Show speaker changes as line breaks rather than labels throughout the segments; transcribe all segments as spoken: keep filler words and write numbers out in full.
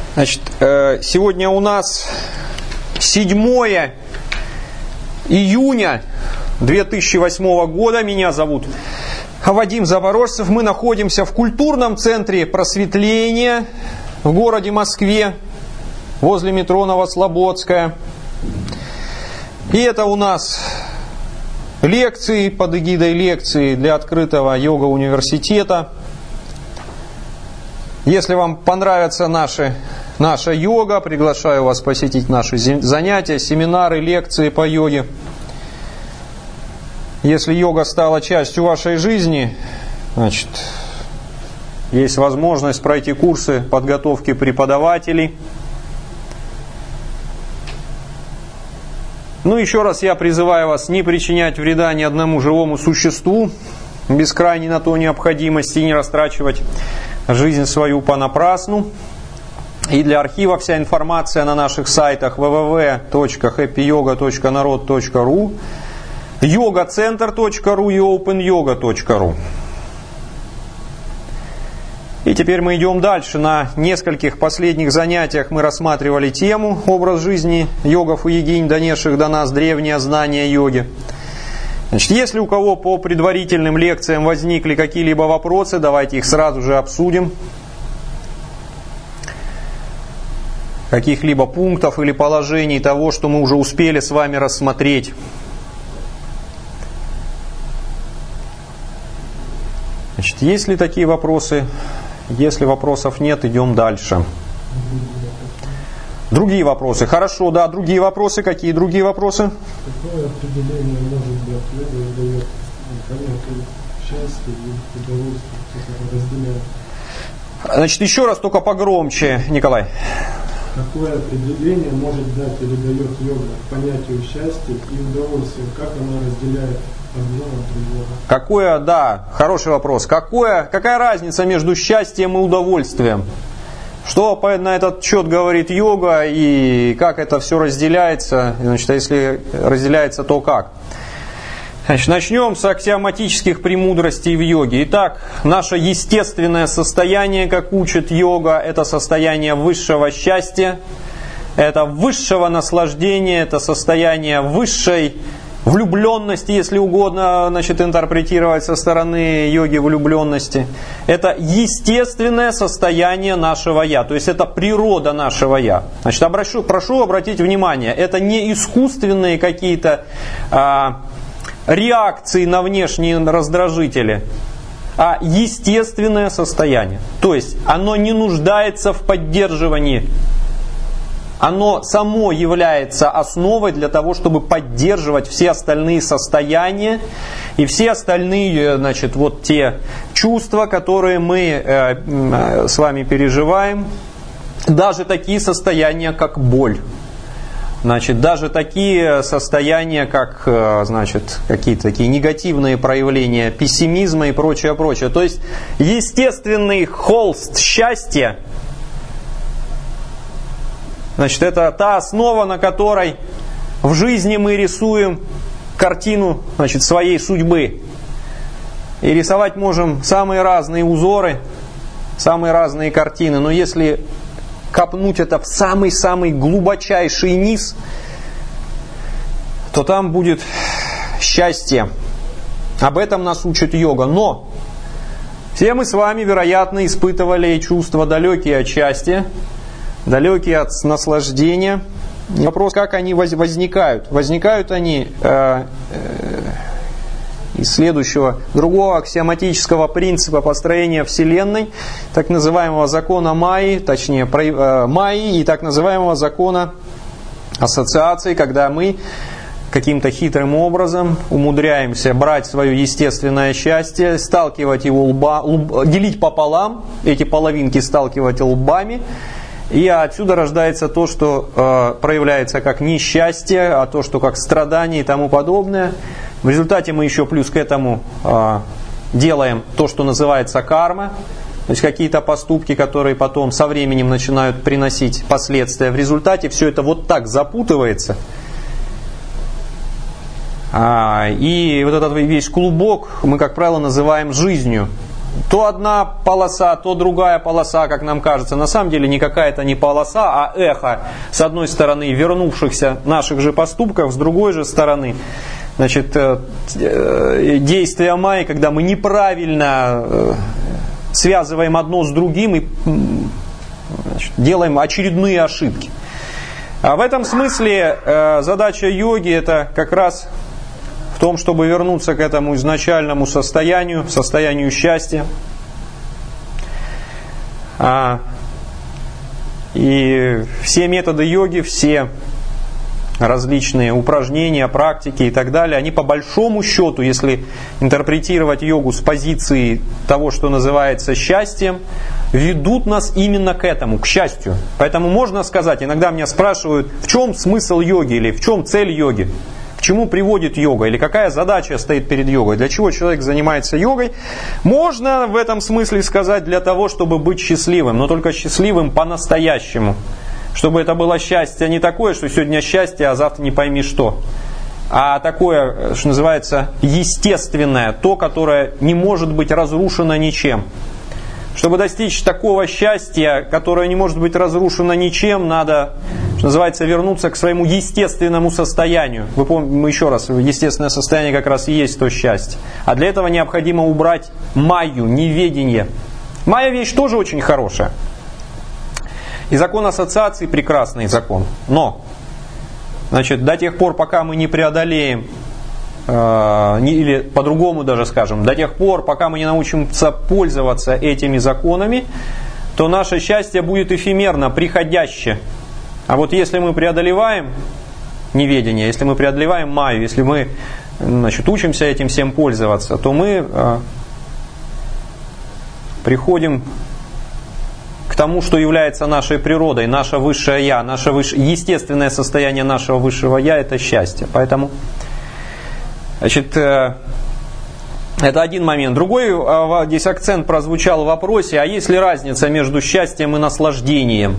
Значит, сегодня у нас седьмое июня две тысячи восьмого года. Меня зовут Вадим Запорожцев. Мы находимся в культурном центре просветления в городе Москве, возле метро Новослободская. И это у нас лекции под эгидой лекции для открытого йога-университета. Если вам понравится наши, наша йога, приглашаю вас посетить наши занятия, семинары, лекции по йоге. Если йога стала частью вашей жизни, значит, есть возможность пройти курсы подготовки преподавателей. Ну, еще раз я призываю вас не причинять вреда ни одному живому существу без крайней на то необходимости, не растрачивать жизнь свою понапрасну. И для архива вся информация на наших сайтах дабл ю дабл ю дабл ю точка хэппи йога точка народ точка ру, йога центр точка ру и опен йога точка ру. И теперь мы идем дальше. На нескольких последних занятиях мы рассматривали тему «Образ жизни йогов и йогинь, донесших до нас древнее знание йоги». Значит, если у кого по предварительным лекциям возникли какие-либо вопросы, давайте их сразу же обсудим. Каких-либо пунктов или положений того, что мы уже успели с вами рассмотреть. Значит, есть ли такие вопросы? Если вопросов нет, идем дальше. Другие вопросы. Хорошо, да, другие вопросы. Какие другие вопросы?
Какое определение может быть йога дает понятие счастья и удовольствия, которое разделяет?
Значит, еще раз, только погромче, Николай.
Какое определение может дать или дает йога понятию счастья и удовольствия? Как она разделяет одно от другого?
Какое, да, хороший вопрос. Какое, какая разница между счастьем и удовольствием? Что на этот счет говорит йога и как это все разделяется? Значит, если разделяется, то как? Значит, начнем с аксиоматических премудростей в йоге. Итак, наше естественное состояние, как учит йога, это состояние высшего счастья, это высшего наслаждения, это состояние высшей влюбленности, если угодно, значит, интерпретировать со стороны йоги влюбленности. Это естественное состояние нашего «я», то есть это природа нашего «я». Значит, обращу, прошу обратить внимание, это не искусственные какие-то а, реакции на внешние раздражители, а естественное состояние. То есть оно не нуждается в поддерживании. Оно само является основой для того, чтобы поддерживать все остальные состояния и все остальные, значит, вот те чувства, которые мы э, э, с вами переживаем. Даже такие состояния, как боль. Значит, даже такие состояния, как, э, значит, какие-то такие негативные проявления пессимизма и прочее, прочее. То есть естественный холст счастья, значит, это та основа, на которой в жизни мы рисуем картину, значит, своей судьбы. И рисовать можем самые разные узоры, самые разные картины. Но если копнуть это в самый-самый глубочайший низ, то там будет счастье. Об этом нас учит йога. Но все мы с вами, вероятно, испытывали чувства далекие от счастья, далекие от наслаждения. Вопрос, как они возникают. Возникают они э, э, из следующего, другого аксиоматического принципа построения Вселенной, так называемого закона Майи, точнее э, Майи и так называемого закона ассоциации, когда мы каким-то хитрым образом умудряемся брать свое естественное счастье, сталкивать его лба, лб, делить пополам, эти половинки сталкивать лбами. И отсюда рождается то, что э, проявляется как несчастье, а то, что как страдание и тому подобное. В результате мы еще плюс к этому э, делаем то, что называется карма. То есть какие-то поступки, которые потом со временем начинают приносить последствия. В результате все это вот так запутывается. А, и вот этот весь клубок мы, как правило, называем жизнью. то одна полоса, то другая полоса, как нам кажется. На самом деле никакая это не полоса, а эхо, с одной стороны, вернувшихся наших же поступков, с другой же стороны, значит, действия майи, когда мы неправильно связываем одно с другим и, значит, делаем очередные ошибки. А в этом смысле задача йоги это как раз в том, чтобы вернуться к этому изначальному состоянию, состоянию счастья. И все методы йоги, все различные упражнения, практики и так далее, они по большому счету, если интерпретировать йогу с позиции того, что называется счастьем, ведут нас именно к этому, к счастью. Поэтому можно сказать, иногда меня спрашивают, в чем смысл йоги или в чем цель йоги? К чему приводит йога или какая задача стоит перед йогой? Для чего человек занимается йогой? Можно в этом смысле сказать для того, чтобы быть счастливым, но только счастливым по-настоящему. Чтобы это было счастье не такое, что сегодня счастье, а завтра не пойми что. А такое, что называется, естественное, то, которое не может быть разрушено ничем. Чтобы достичь такого счастья, которое не может быть разрушено ничем, надо, что называется, вернуться к своему естественному состоянию. Вы помните, еще раз, естественное состояние как раз и есть то счастье. А для этого необходимо убрать майю, неведение. Майя вещь тоже очень хорошая. И закон ассоциации прекрасный закон. Но, значит, до тех пор, пока мы не преодолеем, э, не, или по-другому даже скажем, до тех пор, пока мы не научимся пользоваться этими законами, то наше счастье будет эфемерно, приходящее. А вот если мы преодолеваем неведение, если мы преодолеваем майю, если мы, значит, учимся этим всем пользоваться, то мы э, приходим к тому, что является нашей природой, наше высшее Я, наше выше, естественное состояние нашего высшего Я – это счастье. Поэтому, значит, э, это один момент. Другой, э, здесь акцент прозвучал в вопросе, а есть ли разница между счастьем и наслаждением?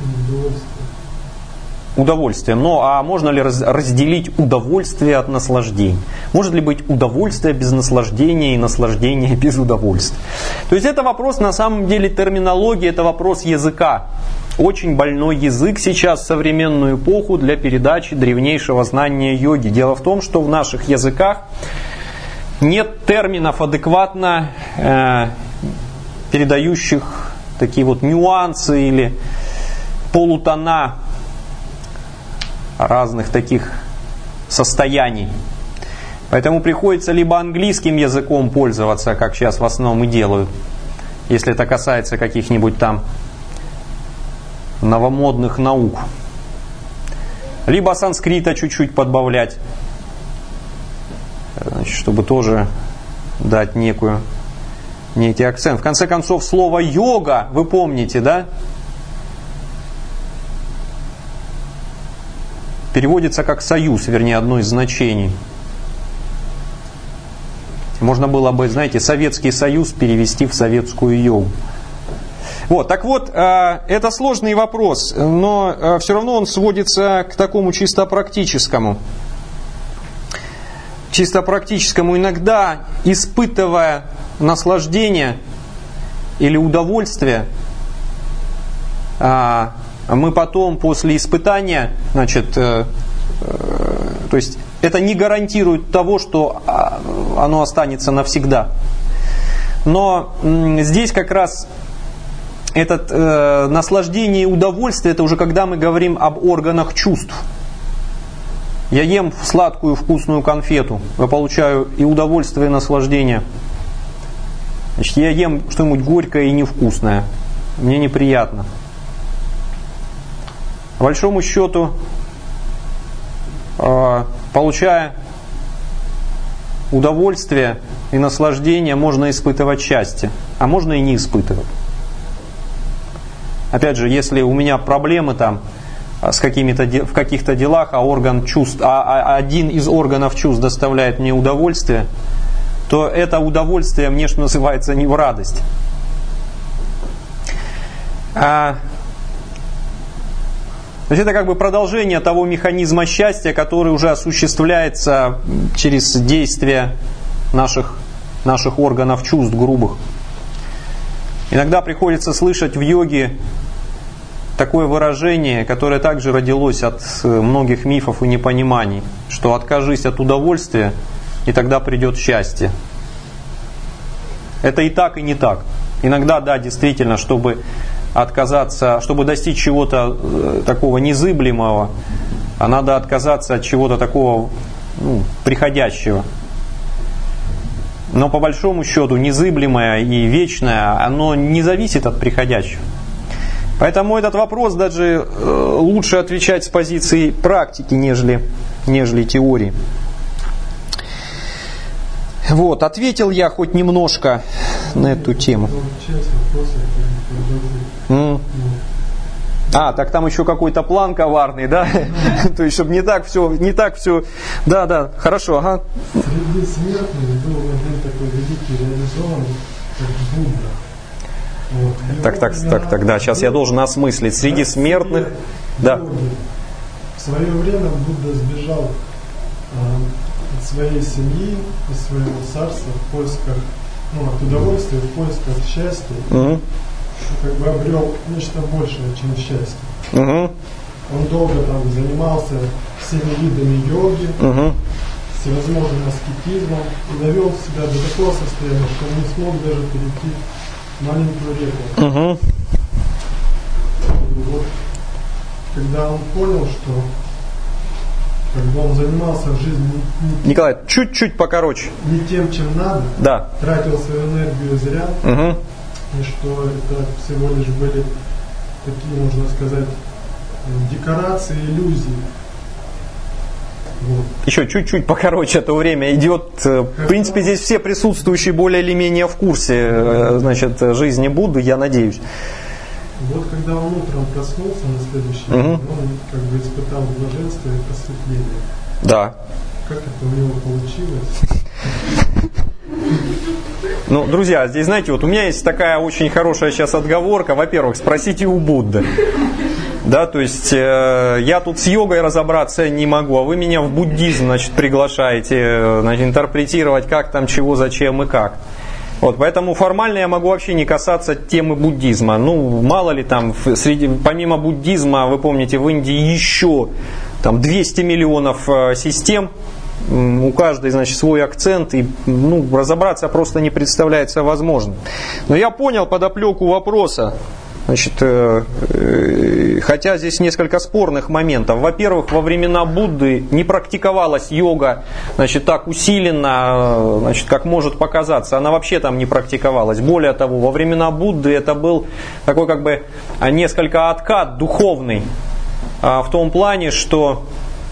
Удовольствием. Ну, а можно ли раз, разделить удовольствие от наслаждения? Может ли быть удовольствие без наслаждения и наслаждение без удовольствия? То есть это вопрос, на самом деле, терминологии, это вопрос языка. Очень больной язык сейчас в современную эпоху для передачи древнейшего знания йоги. Дело в том, что в наших языках нет терминов адекватно э, передающих такие вот нюансы или полутона разных таких состояний. Поэтому приходится либо английским языком пользоваться, как сейчас в основном и делают, если это касается каких-нибудь там новомодных наук, либо санскрита чуть-чуть подбавлять, значит, чтобы тоже дать некую, некий акцент. В конце концов, слово йога, вы помните, да? Переводится как союз, вернее, одно из значений. Можно было бы, знаете, Советский Союз перевести в советскую йогу. Вот, так вот, это сложный вопрос, но все равно он сводится к такому чисто практическому. Чисто практическому. Иногда, испытывая наслаждение или удовольствие, мы потом после испытания, значит, э, э, то есть это не гарантирует того, что оно останется навсегда. Но э, здесь как раз это э, наслаждение и удовольствие, это уже когда мы говорим об органах чувств. Я ем сладкую вкусную конфету, я получаю и удовольствие, и наслаждение. Значит, я ем что-нибудь горькое и невкусное, мне неприятно. По большому счету, получая удовольствие и наслаждение, можно испытывать счастье, а можно и не испытывать. Опять же, если у меня проблемы там с какими-то в каких-то делах, а орган чувств, а один из органов чувств доставляет мне удовольствие, то это удовольствие мне, что называется, не в радость. А То есть это как бы продолжение того механизма счастья, который уже осуществляется через действие наших, наших органов чувств грубых. Иногда приходится слышать в йоге такое выражение, которое также родилось от многих мифов и непониманий, что откажись от удовольствия, и тогда придет счастье. Это и так, и не так. Иногда, да, действительно, чтобы отказаться, чтобы достичь чего-то такого незыблемого, а надо отказаться от чего-то такого, ну, приходящего. Но по большому счету незыблемое и вечное, оно не зависит от приходящего. Поэтому этот вопрос даже лучше отвечать с позиции практики, нежели, нежели теории. Вот, ответил я хоть немножко на эту тему. Mm. А, так там еще какой-то план коварный, да? То есть, чтобы не так все, не так все. Да, да, хорошо, ага.
Среди смертных был один такой великий реализованный, как Будда. Вот.
Так, так, так, так, да, сейчас я должен осмыслить. Среди смертных, да.
В свое время Будда сбежал от своей семьи, из своего царства в поисках, ну, от удовольствия, в поисках счастья.
Угу.
Как бы обрел нечто большее, чем счастье.
Угу.
Он долго там занимался всеми видами йоги,
угу.
всевозможным аскетизмом и довел себя до такого состояния, что он не смог даже перейти маленькую реку.
Угу.
И вот, когда он понял, что как бы он занимался в жизни не, не,
Николай, чуть-чуть покороче.
Не тем, чем надо,
да.
Тратил свою энергию зря,
угу.
И что это всего лишь были такие, можно сказать, декорации, иллюзии. Вот.
Еще чуть-чуть покороче это время идет. В принципе, здесь все присутствующие более или менее в курсе, значит, жизни Будды, я надеюсь.
Вот когда он утром проснулся на следующий день, угу. Он как бы испытал блаженство и просветление.
Да.
Как это у него получилось?
Ну, друзья, здесь, знаете, вот у меня есть такая очень хорошая сейчас отговорка. Во-первых, спросите у Будды. Да, то есть э, я тут с йогой разобраться не могу, а вы меня в буддизм, значит, приглашаете, значит, интерпретировать, как там, чего, зачем и как. Вот, поэтому формально я могу вообще не касаться темы буддизма. Ну, мало ли там, среди, помимо буддизма, вы помните, в Индии еще там двести миллионов э, систем. У каждой, значит, свой акцент, и, ну, разобраться просто не представляется возможным. Но я понял подоплеку вопроса. Значит, э, э, хотя здесь несколько спорных моментов. Во-первых, во времена Будды не практиковалась йога, значит, так усиленно, значит, как может показаться. Она вообще там не практиковалась. Более того, во времена Будды это был такой как бы несколько откат духовный, в том плане, что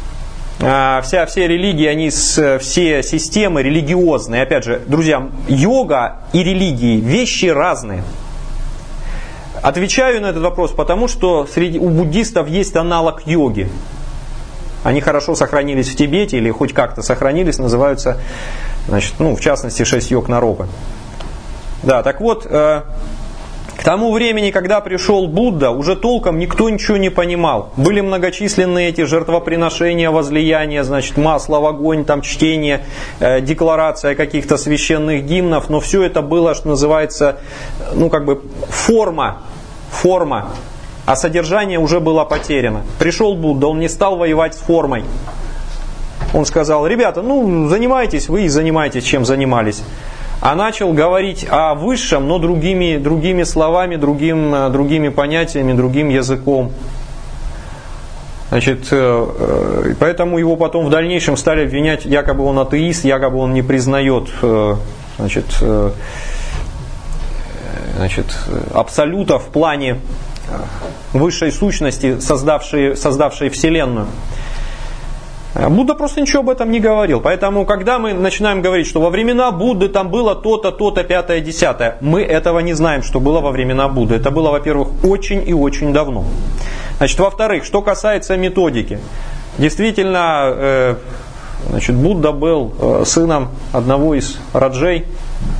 Вся, все религии, они, все системы религиозные. Опять же, друзья, йога и религии вещи разные. Отвечаю на этот вопрос, потому что среди, у буддистов есть аналог йоги. Они хорошо сохранились в Тибете или хоть как-то сохранились, называются, значит, ну, в частности, шесть йог Нарока. Да, так вот, э, к тому времени, когда пришел Будда, уже толком никто ничего не понимал. Были многочисленные эти жертвоприношения, возлияния, значит, масло в огонь, там чтение, э, декларация каких-то священных гимнов, но все это было, что называется, ну, как бы форма, форма, а содержание уже было потеряно. Пришел Будда, он не стал воевать с формой. Он сказал: ребята, ну, занимайтесь вы и занимайтесь, чем занимались. А начал говорить о высшем, но другими, другими словами, другим, другими понятиями, другим языком. Значит, поэтому его потом в дальнейшем стали обвинять, якобы он атеист, якобы он не признает, значит, значит, абсолюта в плане высшей сущности, создавшей, создавшей Вселенную. Будда просто ничего об этом не говорил. Поэтому, когда мы начинаем говорить, что во времена Будды там было то-то, то-то, пятое, десятое, мы этого не знаем, что было во времена Будды. Это было, во-первых, очень и очень давно. Значит, во-вторых, что касается методики. Действительно, э, значит, Будда был э, сыном одного из раджей.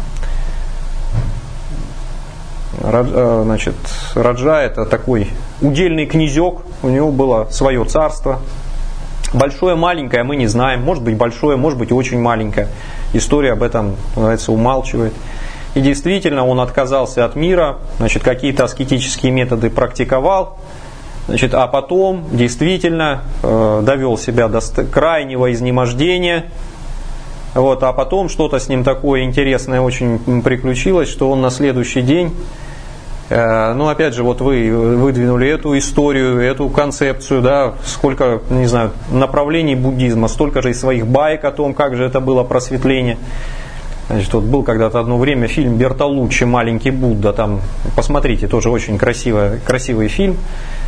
Радж, э, значит, раджа — это такой удельный князек, у него было свое царство. Большое, маленькое мы не знаем. Может быть большое, может быть очень маленькое. История об этом, называется, умалчивает. и действительно он отказался от мира, значит, какие-то аскетические методы практиковал, значит, а потом действительно э, довел себя до крайнего изнемождения, вот, а потом что-то с ним такое интересное очень приключилось, что он на следующий день, э, ну опять же, вот вы выдвинули эту историю, эту концепцию, да, сколько, не знаю, направлений буддизма, столько же и своих баек о том, как же это было просветление. Значит, вот был когда-то одно время фильм Бертолуччи «Маленький Будда», там, посмотрите, тоже очень красивый, красивый фильм.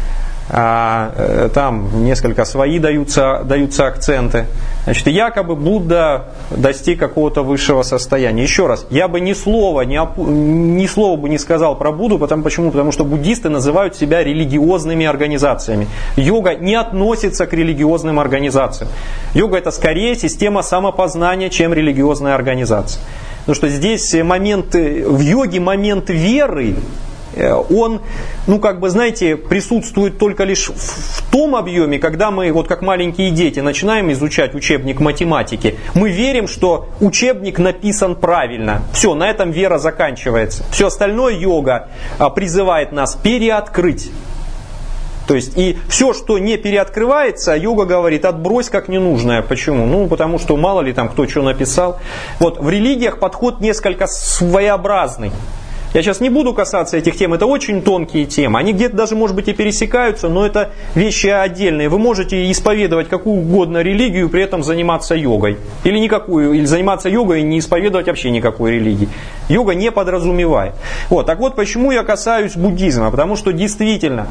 А, там несколько свои даются, даются акценты. Значит, якобы Будда достиг какого-то высшего состояния. Еще раз, я бы ни слова, ни, ни слова бы не сказал про Будду, потому, почему? Потому что буддисты называют себя религиозными организациями. Йога не относится к религиозным организациям. Йога это скорее система самопознания, чем религиозная организация. Потому что здесь момент, в йоге момент веры, он, ну как бы, знаете, присутствует только лишь в, в том объеме, когда мы, вот как маленькие дети, начинаем изучать учебник математики. Мы верим, что учебник написан правильно. Все, на этом вера заканчивается. Все остальное йога призывает нас переоткрыть. То есть, и все, что не переоткрывается, йога говорит, отбрось как ненужное. Почему? Ну, потому что мало ли там кто что написал. Вот, в религиях подход несколько своеобразный. Я сейчас не буду касаться этих тем, это очень тонкие темы. Они где-то даже, может быть, и пересекаются, но это вещи отдельные. Вы можете исповедовать какую угодно религию и при этом заниматься йогой. Или никакую, или заниматься йогой и не исповедовать вообще никакой религии. Йога не подразумевает. Вот, так вот, почему я касаюсь буддизма? Потому что действительно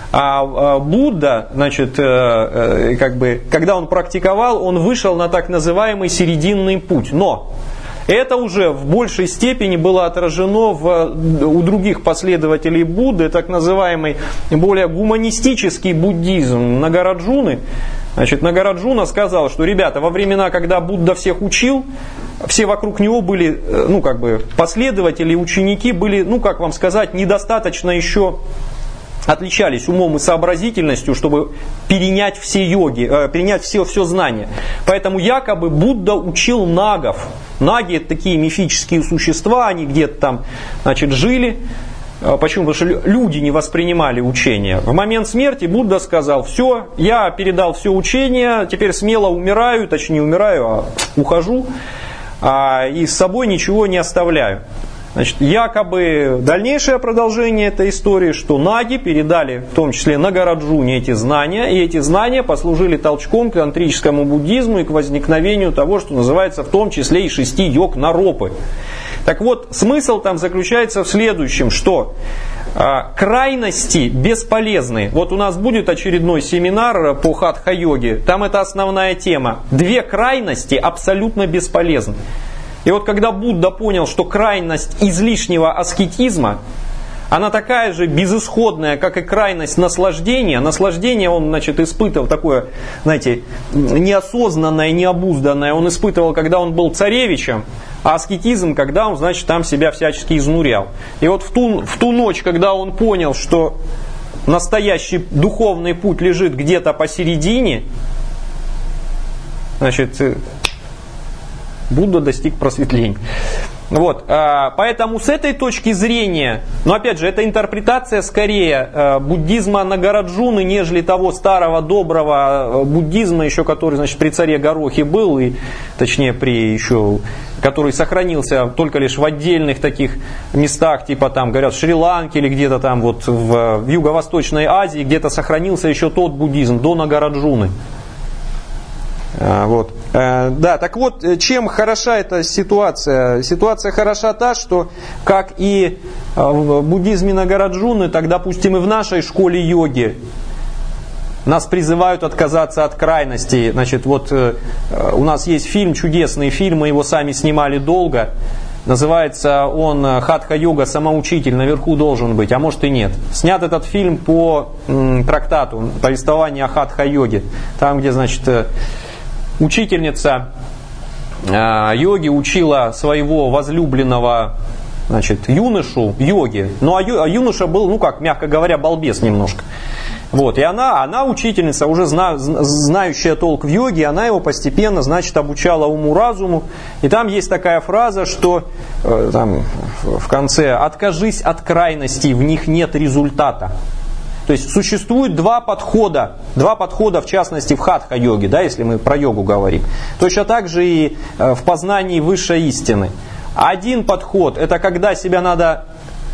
Будда, значит, как бы, когда он практиковал, он вышел на так называемый серединный путь. Но это уже в большей степени было отражено в, у других последователей Будды, так называемый более гуманистический буддизм Нагараджуны. Значит, Нагараджуна сказал, что, ребята, во времена, когда Будда всех учил, все вокруг него были, ну, как бы, последователи, ученики были, ну, как вам сказать, недостаточно еще отличались умом и сообразительностью, чтобы перенять все йоги, э, перенять все, все знания. Поэтому якобы Будда учил нагов. Наги — это такие мифические существа, они где-то там, значит, жили. Почему? Потому что люди не воспринимали учение. В момент смерти Будда сказал: все, я передал все учение, теперь смело умираю, точнее умираю, а ухожу, а, и с собой ничего не оставляю. Значит, якобы дальнейшее продолжение этой истории, что наги передали, в том числе Нагараджуне, эти знания, и эти знания послужили толчком к тантрическому буддизму и к возникновению того, что называется в том числе и шести йог Наропы. Так вот, смысл там заключается в следующем, что э, крайности бесполезны. Вот у нас будет очередной семинар по хатха-йоге, там это основная тема. Две крайности абсолютно бесполезны. И вот когда Будда понял, что крайность излишнего аскетизма, она такая же безысходная, как и крайность наслаждения. Наслаждение он, значит, испытывал такое, знаете, неосознанное, необузданное. Он испытывал, когда он был царевичем, а аскетизм, когда он, значит, там себя всячески изнурял. И вот в ту, в ту ночь, когда он понял, что настоящий духовный путь лежит где-то посередине, значит, Будда достиг просветления. Вот, поэтому с этой точки зрения, но опять же, это интерпретация скорее буддизма Нагараджуны, нежели того старого доброго буддизма, еще который, значит, при царе Горохе был, и, точнее, при еще, который сохранился только лишь в отдельных таких местах, типа там, говорят, в Шри-Ланке или где-то там вот в, в Юго-Восточной Азии, где-то сохранился еще тот буддизм до Нагараджуны. Вот. Да, так вот, чем хороша эта ситуация? Ситуация хороша та, что как и в буддизме Нагараджуны, так, допустим, и в нашей школе йоги нас призывают отказаться от крайностей. Значит, вот у нас есть фильм, чудесный фильм, мы его сами снимали долго. Называется он «Хатха-йога. Самоучитель. Наверху должен быть», а может и нет. Снят этот фильм по м, трактату «Повествование о хатха-йоге». Там, где, значит, учительница э, йоги учила своего возлюбленного, значит, юношу йоги. Ну, а, ю, а юноша был, ну как, мягко говоря, балбес немножко. Вот, и она, она учительница, уже зна, знающая толк в йоге, она его постепенно, значит, обучала уму-разуму. И там есть такая фраза, что э, там, в конце: «Откажись от крайностей, в них нет результата». То есть существует два подхода, два подхода в частности в хатха-йоге, да, если мы про йогу говорим. Точно так же и в познании высшей истины. Один подход — это когда себя надо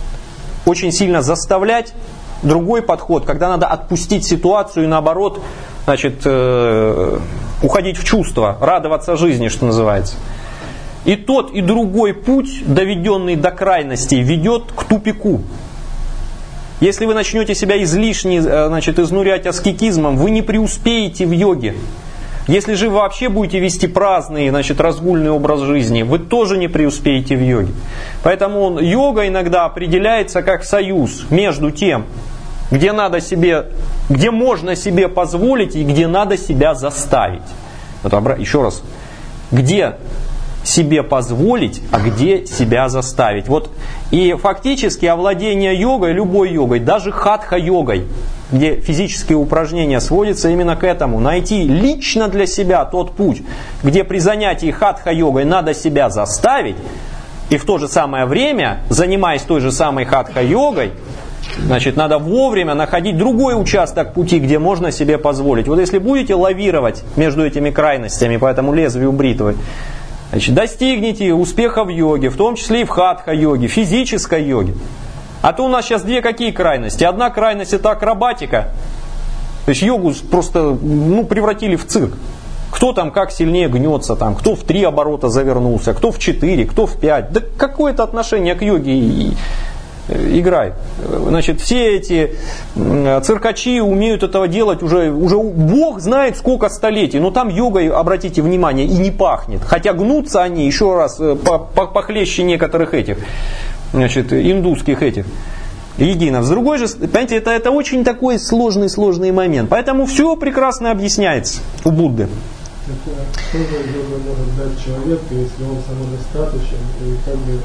очень сильно заставлять. Другой подход, когда надо отпустить ситуацию и наоборот, значит, э, уходить в чувства, радоваться жизни, что называется. И тот, и другой путь, доведенный до крайностей, ведет к тупику. Если вы начнете себя излишне, значит, изнурять аскетизмом, вы не преуспеете в йоге. Если же вы вообще будете вести праздный, значит, разгульный образ жизни, вы тоже не преуспеете в йоге. Поэтому он, йога иногда определяется как союз между тем, где надо себе, где можно себе позволить и где надо себя заставить. Вот, еще раз, где себе позволить, а где себя заставить. Вот. И фактически овладение йогой, любой йогой, даже хатха-йогой, где физические упражнения сводятся именно к этому. Найти лично для себя тот путь, где при занятии хатха-йогой надо себя заставить, и в то же самое время, занимаясь той же самой хатха-йогой, значит, надо вовремя находить другой участок пути, где можно себе позволить. Вот если будете лавировать между этими крайностями по этому лезвию бритвы, значит, достигнете успеха в йоге, в том числе и в хатха-йоге, физической йоге. А то у нас сейчас две какие крайности. Одна крайность — это акробатика. То есть йогу просто ну, превратили в цирк. Кто там как сильнее гнется, там, кто в три оборота завернулся, кто в четыре, кто в пять. Да какое-то отношение к йоге и, и, играет. Значит, все эти циркачи умеют этого делать уже, уже Бог знает сколько столетий. Но там йогой, обратите внимание, и не пахнет. Хотя гнутся они, еще раз, похлеще некоторых этих, значит, индусских этих единов. С другой же, понимаете, это, это очень такой сложный-сложный момент. Поэтому все прекрасно объясняется у Будды.
Что же йога может дать человеку, если он самодостаточен, и как бы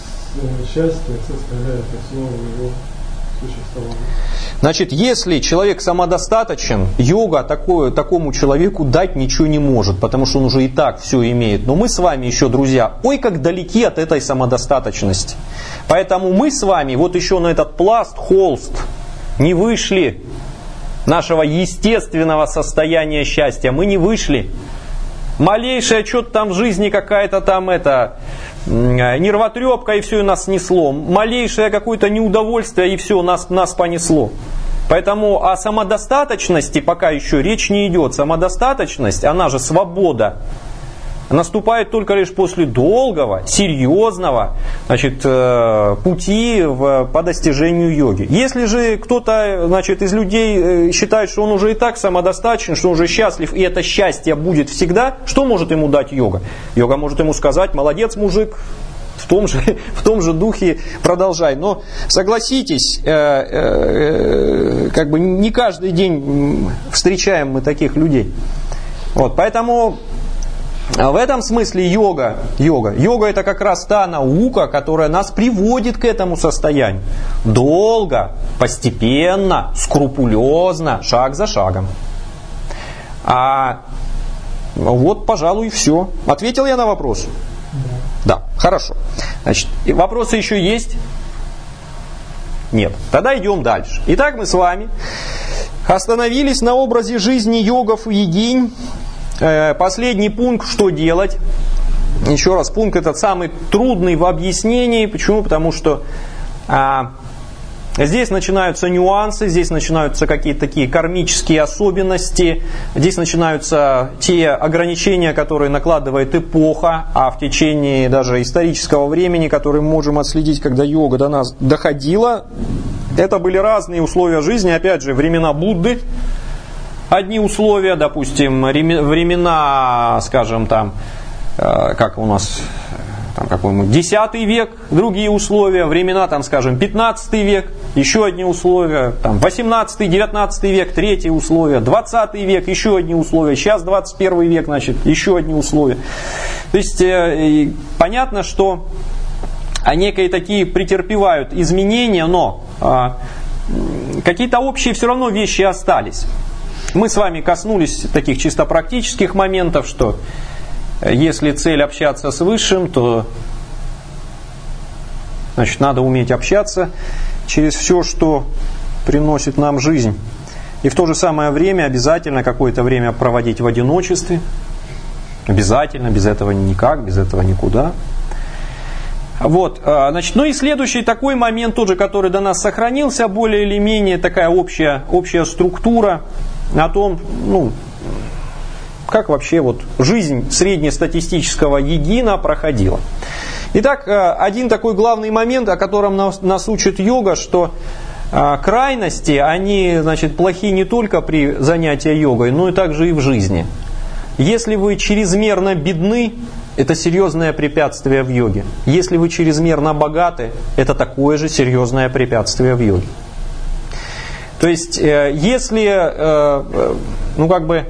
счастье составляет основу его существования?
Значит, если человек самодостаточен, йога такое, такому человеку дать ничего не может, потому что он уже и так все имеет. Но мы с вами еще, друзья, ой, как далеки от этой самодостаточности. Поэтому мы с вами вот еще на этот пласт, холст, не вышли нашего естественного состояния счастья. Мы не вышли. Малейшая что-то там в жизни какая-то там это нервотрепка, и все, и нас снесло. Малейшее какое-то неудовольствие, и все, нас, нас понесло. Поэтому о самодостаточности пока еще речь не идет. Самодостаточность, она же свобода, наступает только лишь после долгого, серьезного, значит, пути в, по достижению йоги. Если же кто-то, значит, из людей считает, что он уже и так самодостаточен, что он уже счастлив, и это счастье будет всегда, что может ему дать йога? Йога может ему сказать: молодец, мужик, в том же, в том же духе продолжай. Но согласитесь, э, э, как бы не каждый день встречаем мы таких людей. Вот, поэтому в этом смысле йога, йога, йога это как раз та наука, которая нас приводит к этому состоянию. Долго, постепенно, скрупулезно, шаг за шагом. А вот, пожалуй, и все. Ответил я на вопрос? Да. Да, хорошо. Значит, вопросы еще есть? Нет. Тогда идем дальше. Итак, мы с вами остановились на образе жизни йогов и йогинь. Последний пункт, что делать. Еще раз, пункт этот самый трудный в объяснении. Почему? Потому что а, здесь начинаются нюансы, здесь начинаются какие-то такие кармические особенности, здесь начинаются те ограничения, которые накладывает эпоха, а в течение даже исторического времени, которые мы можем отследить, когда йога до нас доходила, это были разные условия жизни, опять же, времена Будды. Одни условия, допустим, времена, скажем, там, как у нас, там, какой-нибудь десятый век, другие условия, времена, там, скажем, пятнадцатый век, еще одни условия, там, восемнадцатый, девятнадцатый век, третьи условия, двадцатый век, еще одни условия, сейчас двадцать первый век, значит, еще одни условия. То есть, э, понятно, что некие такие претерпевают изменения, но... Э, какие-то общие все равно вещи остались. Мы с вами коснулись таких чисто практических моментов, что если цель общаться с Высшим, то значит, надо уметь общаться через все, что приносит нам жизнь. И в то же самое время обязательно какое-то время проводить в одиночестве. Обязательно, без этого никак, без этого никуда. Вот, значит, ну и следующий такой момент тоже, который до нас сохранился, более или менее такая общая, общая структура о том, ну, как вообще вот жизнь среднестатистического егина проходила. Итак, один такой главный момент, о котором нас, нас учит йога, что крайности, они, значит, плохи не только при занятии йогой, но и также и в жизни. Если вы чрезмерно бедны, это серьезное препятствие в йоге. Если вы чрезмерно богаты, это такое же серьезное препятствие в йоге. То есть, если, ну как бы,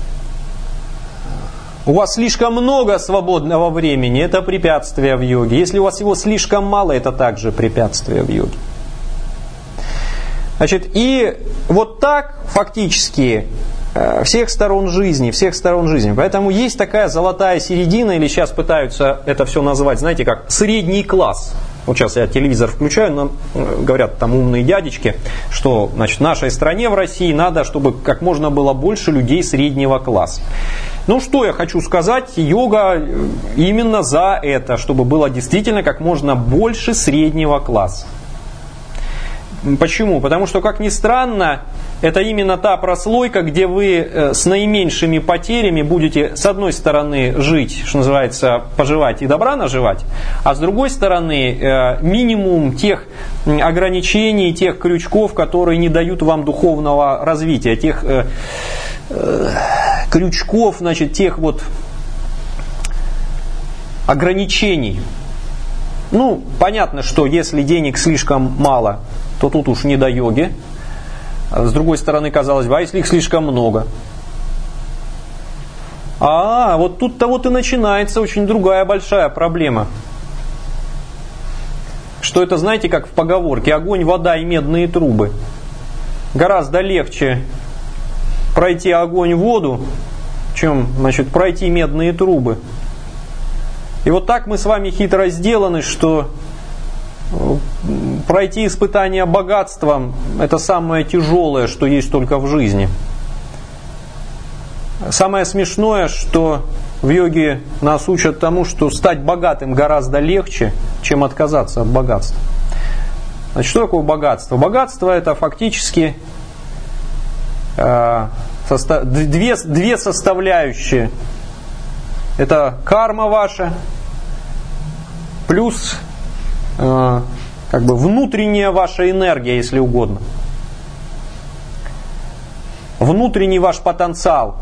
у вас слишком много свободного времени, это препятствие в йоге. Если у вас его слишком мало, это также препятствие в йоге. Значит, и вот так фактически всех сторон жизни, всех сторон жизни. Поэтому есть такая золотая середина, или сейчас пытаются это все назвать, знаете, как средний класс. Вот сейчас я телевизор включаю, нам говорят там умные дядечки, что, значит, в нашей стране, в России, надо, чтобы как можно было больше людей среднего класса. Ну, что я хочу сказать, йога именно за это, чтобы было действительно как можно больше среднего класса. Почему? Потому что, как ни странно, это именно та прослойка, где вы с наименьшими потерями будете, с одной стороны, жить, что называется, поживать и добра наживать, а с другой стороны, минимум тех ограничений, тех крючков, которые не дают вам духовного развития, тех крючков, значит, тех вот ограничений. Ну, понятно, что если денег слишком мало, то тут уж не до йоги. С другой стороны, казалось бы, а если их слишком много? А, вот тут-то вот и начинается очень другая большая проблема. Что это, знаете, как в поговорке: огонь, вода и медные трубы. Гораздо легче пройти огонь, воду, чем, значит, пройти медные трубы. И вот так мы с вами хитро сделаны, что пройти испытание богатством – это самое тяжелое, что есть только в жизни. Самое смешное, что в йоге нас учат тому, что стать богатым гораздо легче, чем отказаться от богатства. Значит, что такое богатство? Богатство – это фактически э, состав, две, две составляющие. Это карма ваша, плюс э, как бы внутренняя ваша энергия, если угодно. Внутренний ваш потенциал.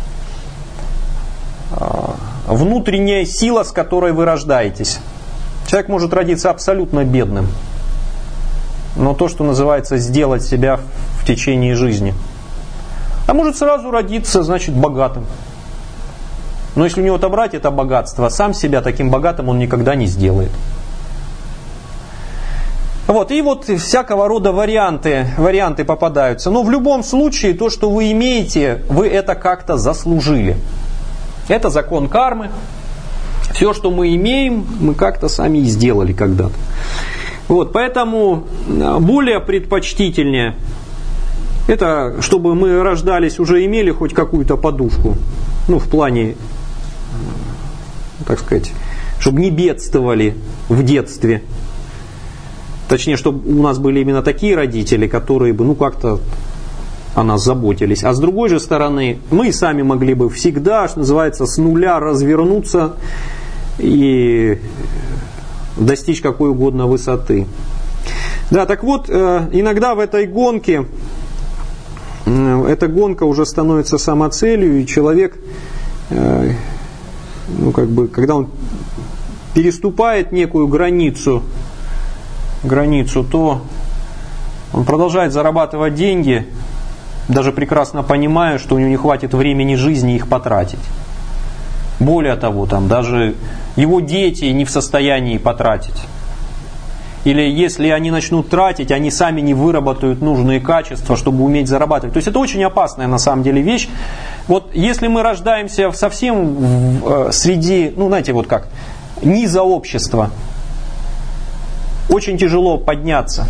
Э, внутренняя сила, с которой вы рождаетесь. Человек может родиться абсолютно бедным, но то, что называется, сделать себя в течение жизни. А может сразу родиться, значит, богатым. Но если у него отобрать это богатство, сам себя таким богатым он никогда не сделает. Вот, и вот всякого рода варианты, варианты попадаются. Но в любом случае, то, что вы имеете, вы это как-то заслужили. Это закон кармы. Все, что мы имеем, мы как-то сами и сделали когда-то. Вот, поэтому более предпочтительнее, это чтобы мы рождались, уже имели хоть какую-то подушку. Ну, в плане, так сказать, чтобы не бедствовали в детстве. Точнее, чтобы у нас были именно такие родители, которые бы, ну, как-то о нас заботились. А с другой же стороны, мы сами могли бы всегда, что называется, с нуля развернуться и достичь какой угодно высоты. Да, так вот, иногда в этой гонке, эта гонка уже становится самоцелью, и человек, ну, как бы, когда он переступает некую границу, границу, то он продолжает зарабатывать деньги, даже прекрасно понимая, что у него не хватит времени жизни их потратить. Более того, там даже его дети не в состоянии потратить. Или если они начнут тратить, они сами не выработают нужные качества, чтобы уметь зарабатывать. То есть это очень опасная на самом деле вещь. Вот если мы рождаемся совсем в, среди, ну знаете, вот как, низа общества, очень тяжело подняться.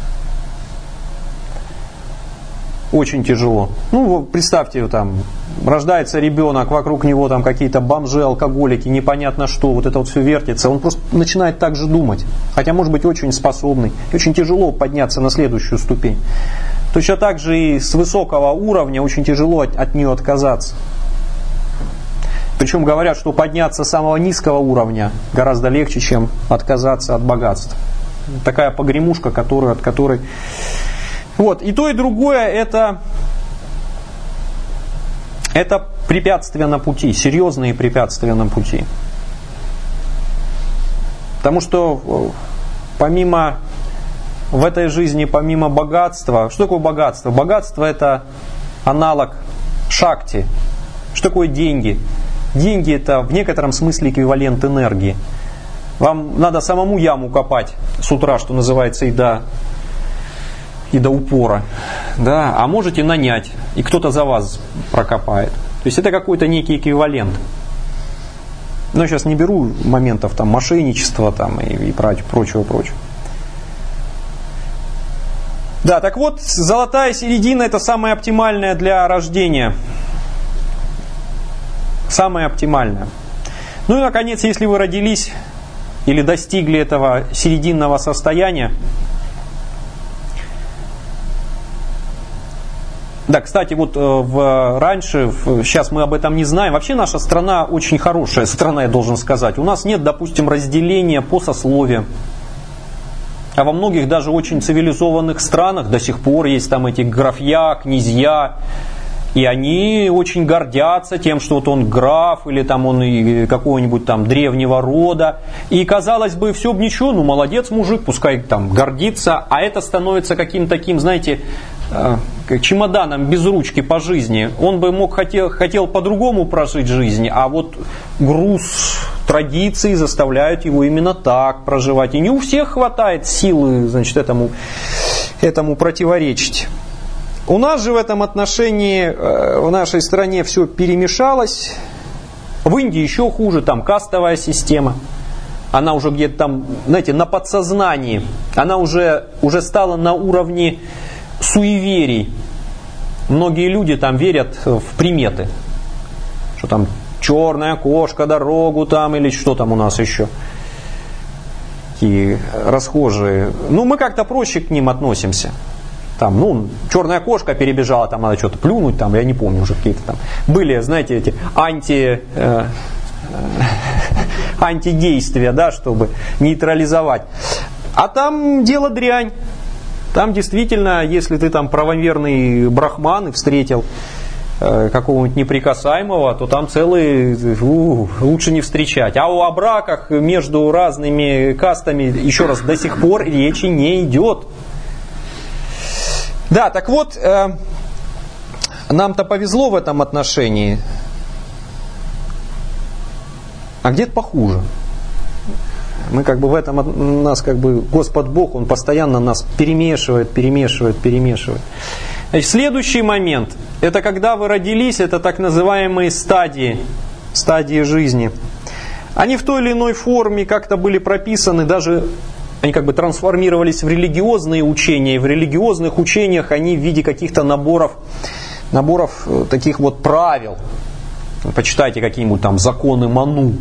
Очень тяжело. Ну, представьте, там, рождается ребенок, вокруг него там какие-то бомжи, алкоголики, непонятно что, вот это вот все вертится, он просто начинает так же думать. Хотя, может быть, очень способный. Очень тяжело подняться на следующую ступень. Точно так же и с высокого уровня очень тяжело от, от нее отказаться. Причем говорят, что подняться с самого низкого уровня гораздо легче, чем отказаться от богатства. Такая погремушка, которую, от которой... Вот. И то, и другое это, это препятствия на пути, серьезные препятствия на пути. Потому что помимо в этой жизни, помимо богатства, что такое богатство? Богатство это аналог шакти. Что такое деньги? Деньги это в некотором смысле эквивалент энергии. Вам надо самому яму копать с утра, что называется, и до, и до упора. Да? А можете нанять, и кто-то за вас прокопает. То есть это какой-то некий эквивалент. Но я сейчас не беру моментов там, мошенничества там, и, и прочего-прочего. Да, так вот, золотая середина это самое оптимальное для рождения. Самое оптимальное. Ну и, наконец, если вы родились или достигли этого серединного состояния. Да, кстати, вот в, раньше, в, сейчас мы об этом не знаем. Вообще наша страна очень хорошая страна, я должен сказать. У нас нет, допустим, разделения по сословиям. А во многих даже очень цивилизованных странах до сих пор есть там эти графья, князья. И они очень гордятся тем, что вот он граф, или там он и какого-нибудь там древнего рода. И казалось бы, все бы ничего, ну молодец мужик, пускай там гордится. А это становится каким-то таким, знаете, чемоданом без ручки по жизни. Он бы мог хотел, хотел по-другому прожить жизнь, а вот груз традиций заставляют его именно так проживать. И не у всех хватает силы, значит, этому, этому противоречить. У нас же в этом отношении, в нашей стране все перемешалось. В Индии еще хуже, там кастовая система. Она уже где-то там, знаете, на подсознании. Она уже, уже стала на уровне суеверий. Многие люди там верят в приметы. Что там черная кошка, дорогу там или что там у нас еще. Такие расхожие. Ну, мы как-то проще к ним относимся. Там, ну, черная кошка перебежала, там надо что-то плюнуть, там, я не помню уже какие-то там. Были, знаете, эти анти, э, антидействия, да, чтобы нейтрализовать. А там дело дрянь. Там действительно, если ты там правоверный брахман и встретил э, какого-нибудь неприкасаемого, то там целый, у, лучше не встречать. А о браках между разными кастами, еще раз, до сих пор речи не идет. Да, так вот, э, нам-то повезло в этом отношении, а где-то похуже. Мы как бы в этом, нас как бы Господь Бог, Он постоянно нас перемешивает, перемешивает, перемешивает. Значит, следующий момент, это когда вы родились, это так называемые стадии, стадии жизни. Они в той или иной форме как-то были прописаны, даже... Они как бы трансформировались в религиозные учения, и в религиозных учениях они в виде каких-то наборов, наборов таких вот правил. Почитайте какие-нибудь там законы Ману.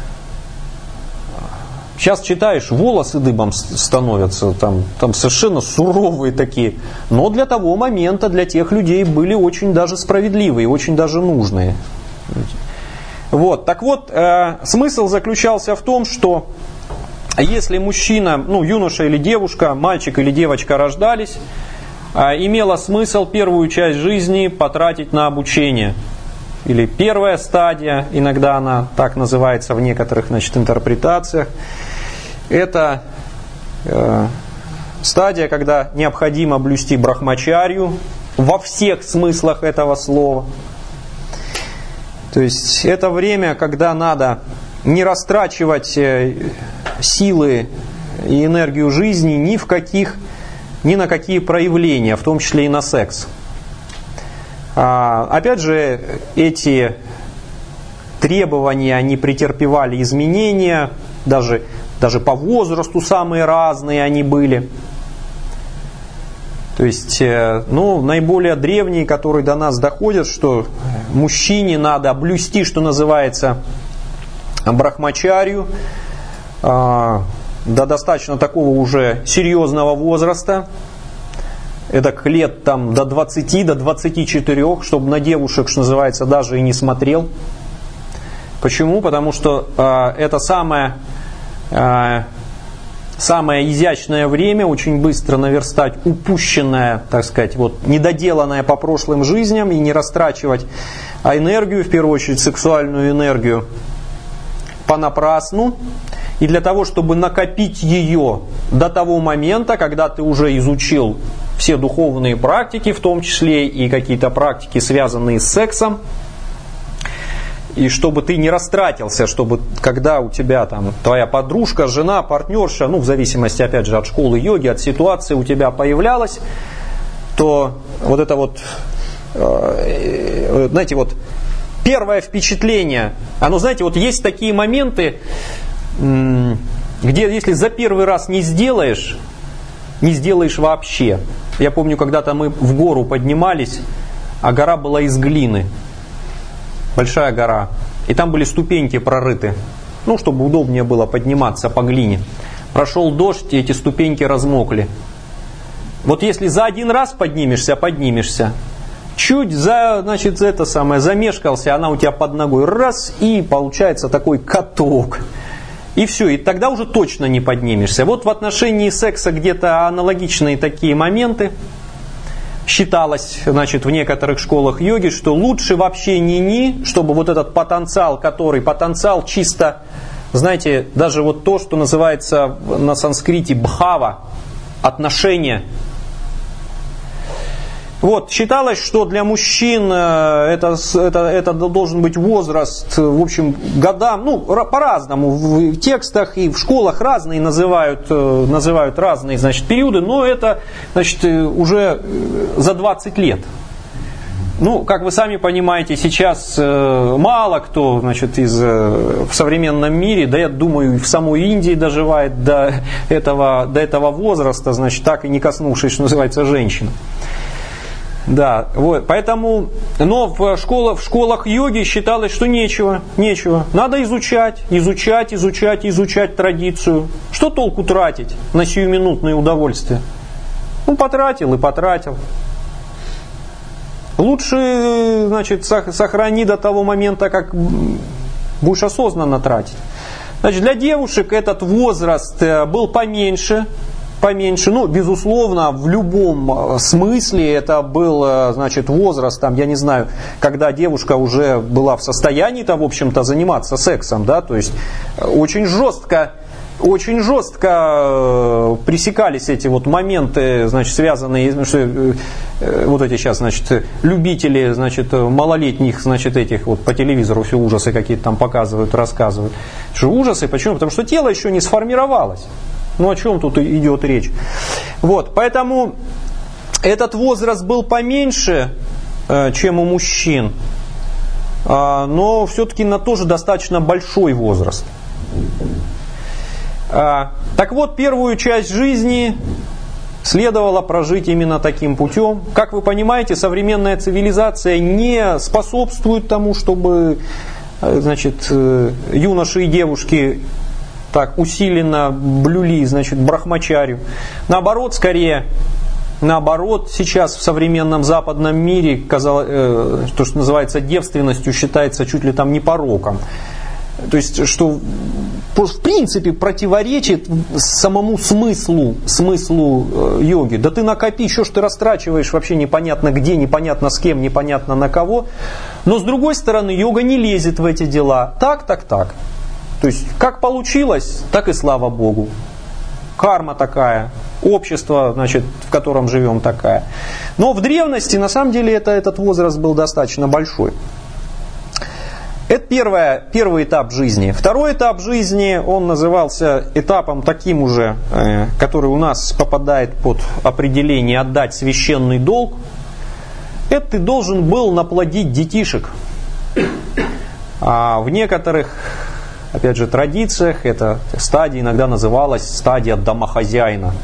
Сейчас читаешь, волосы дыбом становятся, там, там совершенно суровые такие. Но для того момента, для тех людей были очень даже справедливые, очень даже нужные. Вот, так вот, э, смысл заключался в том, что если мужчина, ну, юноша или девушка, мальчик или девочка рождались, имело смысл первую часть жизни потратить на обучение. Или первая стадия, иногда она так называется в некоторых, значит, интерпретациях. Это э, стадия, когда необходимо блюсти брахмачарью во всех смыслах этого слова. То есть это время, когда надо не растрачивать силы и энергию жизни ни в каких, ни на какие проявления, в том числе и на секс. А, опять же, эти требования, они претерпевали изменения, даже, даже по возрасту самые разные они были. То есть, ну, наиболее древние, которые до нас доходят, что мужчине надо блюсти, что называется, брахмачарью, до достаточно такого уже серьезного возраста, это лет там, до двадцати, до двадцати четырёх, чтобы на девушек, что называется, даже и не смотрел. Почему? Потому что это самое... Самое изящное время, очень быстро наверстать упущенное, так сказать, вот, недоделанное по прошлым жизням и не растрачивать а энергию, в первую очередь сексуальную энергию, понапрасну. И для того, чтобы накопить ее до того момента, когда ты уже изучил все духовные практики, в том числе и какие-то практики, связанные с сексом, и чтобы ты не растратился, чтобы когда у тебя там твоя подружка, жена, партнерша, ну в зависимости опять же от школы йоги, от ситуации у тебя появлялась, то вот это вот, э, знаете, вот первое впечатление, оно, знаете, вот есть такие моменты, где если за первый раз не сделаешь, не сделаешь вообще. Я помню, когда-то мы в гору поднимались, а гора была из глины. Большая гора. И там были ступеньки прорыты. Ну, чтобы удобнее было подниматься по глине. Прошел дождь, и эти ступеньки размокли. Вот если за один раз поднимешься, поднимешься. Чуть за, значит, это самое, замешкался, она у тебя под ногой. Раз, и получается такой каток. И все, и тогда уже точно не поднимешься. Вот в отношении секса где-то аналогичные такие моменты. Считалось, значит, в некоторых школах йоги, что лучше вообще ни-ни, чтобы вот этот потенциал, который, потенциал чисто, знаете, даже вот то, что называется на санскрите бхава, отношение. Вот, считалось, что для мужчин это, это, это должен быть возраст, в общем, годам, ну, по-разному, в текстах и в школах разные называют, называют разные, значит, периоды, но это, значит, уже за двадцать лет. Ну, как вы сами понимаете, сейчас мало кто, значит, из, в современном мире, да я думаю, в самой Индии доживает до этого, до этого возраста, значит, так и не коснувшись, что называется, женщин. Да, вот, поэтому, но в школах, в школах йоги считалось, что нечего, нечего. Надо изучать, изучать, изучать, изучать традицию. Что толку тратить на сиюминутные удовольствия? Ну, потратил и потратил. Лучше, значит, сохрани до того момента, как будешь осознанно тратить. Значит, для девушек этот возраст был поменьше. Поменьше, ну, безусловно, в любом смысле это был, значит, возраст, там, я не знаю, когда девушка уже была в состоянии-то, в общем-то, заниматься сексом, да, то есть очень жестко, очень жестко пресекались эти вот моменты, значит, связанные, что, вот эти сейчас, значит, любители, значит, малолетних, значит, этих вот по телевизору все ужасы какие-то там показывают, рассказывают. Что ужасы, почему? Потому что тело еще не сформировалось. Ну, о чем тут идет речь? Вот, поэтому этот возраст был поменьше, чем у мужчин, но все-таки на тоже достаточно большой возраст. Так вот, первую часть жизни следовало прожить именно таким путем. Как вы понимаете, современная цивилизация не способствует тому, чтобы, значит, юноши и девушки так усиленно блюли, значит, брахмачарью. Наоборот, скорее, наоборот, сейчас в современном западном мире, казалось, э, то, что называется девственностью, считается чуть ли там не пороком. То есть, что в принципе противоречит самому смыслу, смыслу э, йоги. Да ты накопи, что ж ты растрачиваешь вообще непонятно где, непонятно с кем, непонятно на кого. Но с другой стороны, йога не лезет в эти дела. Так, так, так. То есть, как получилось, так и слава Богу. Карма такая, общество, значит, в котором живем, такая. Но в древности, на самом деле, это, этот возраст был достаточно большой. Это первое, первый этап жизни. Второй этап жизни, он назывался этапом таким уже, э, который у нас попадает под определение «отдать священный долг». Это ты должен был наплодить детишек. А в некоторых, опять же, традициях эта стадия иногда называлась стадия домохозяина.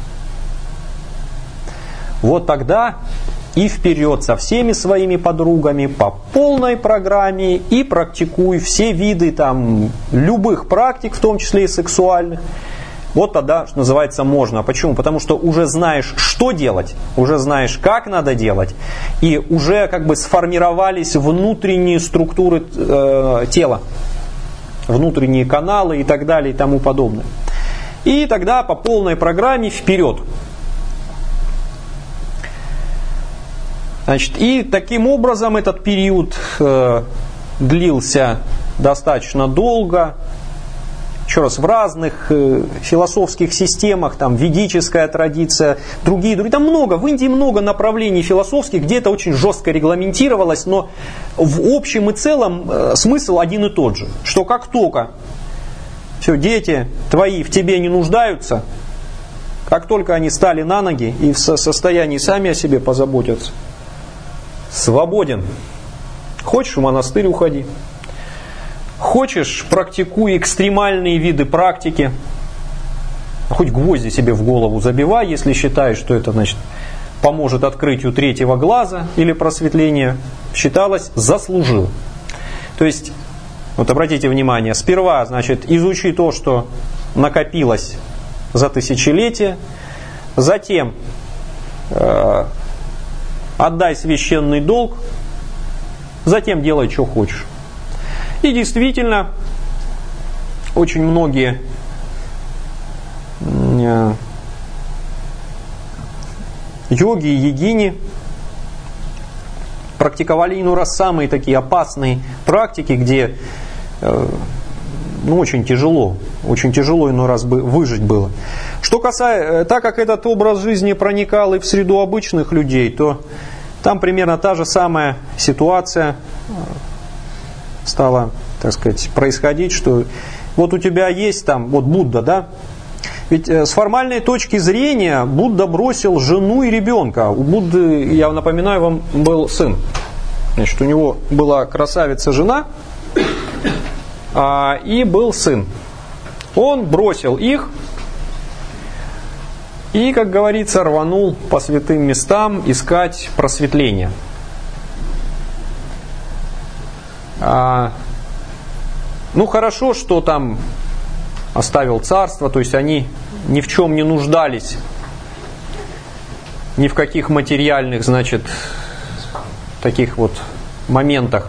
Вот тогда и вперед со всеми своими подругами по полной программе и практикуй все виды там любых практик, в том числе и сексуальных. Вот тогда, что называется, можно. Почему? Потому что уже знаешь, что делать, уже знаешь, как надо делать, и уже как бы сформировались внутренние структуры э, тела, внутренние каналы и так далее и тому подобное. И тогда по полной программе вперед. Значит, и таким образом этот период э, длился достаточно долго. Еще раз, в разных э, философских системах, там ведическая традиция, другие, другие, там много, в Индии много направлений философских, где это очень жестко регламентировалось, но в общем и целом э, смысл один и тот же, что как только все, дети твои в тебе не нуждаются, как только они стали на ноги и в состоянии сами о себе позаботиться, свободен. Хочешь, в монастырь уходи. Хочешь, практикуй экстремальные виды практики. Хоть гвозди себе в голову забивай, если считаешь, что это, значит, поможет открытию третьего глаза или просветлению. Считалось, заслужил. То есть, вот обратите внимание, сперва, значит, изучи то, что накопилось за тысячелетия. Затем э, отдай священный долг. Затем делай, что хочешь. И действительно, очень многие э, йоги и йогини практиковали иной раз самые такие опасные практики, где э, ну, очень тяжело, очень тяжело иной раз бы выжить было. Что касается, так как этот образ жизни проникал и в среду обычных людей, то там примерно та же самая ситуация стала, так сказать, происходить, что вот у тебя есть там, вот Будда, да? Ведь с формальной точки зрения Будда бросил жену и ребенка. У Будды, я напоминаю вам, был сын. Значит, у него была красавица жена а, и был сын. Он бросил их и, как говорится, рванул по святым местам искать просветление. А, ну хорошо, что там оставил царство, то есть они ни в чем не нуждались, ни в каких материальных, значит, таких вот моментах.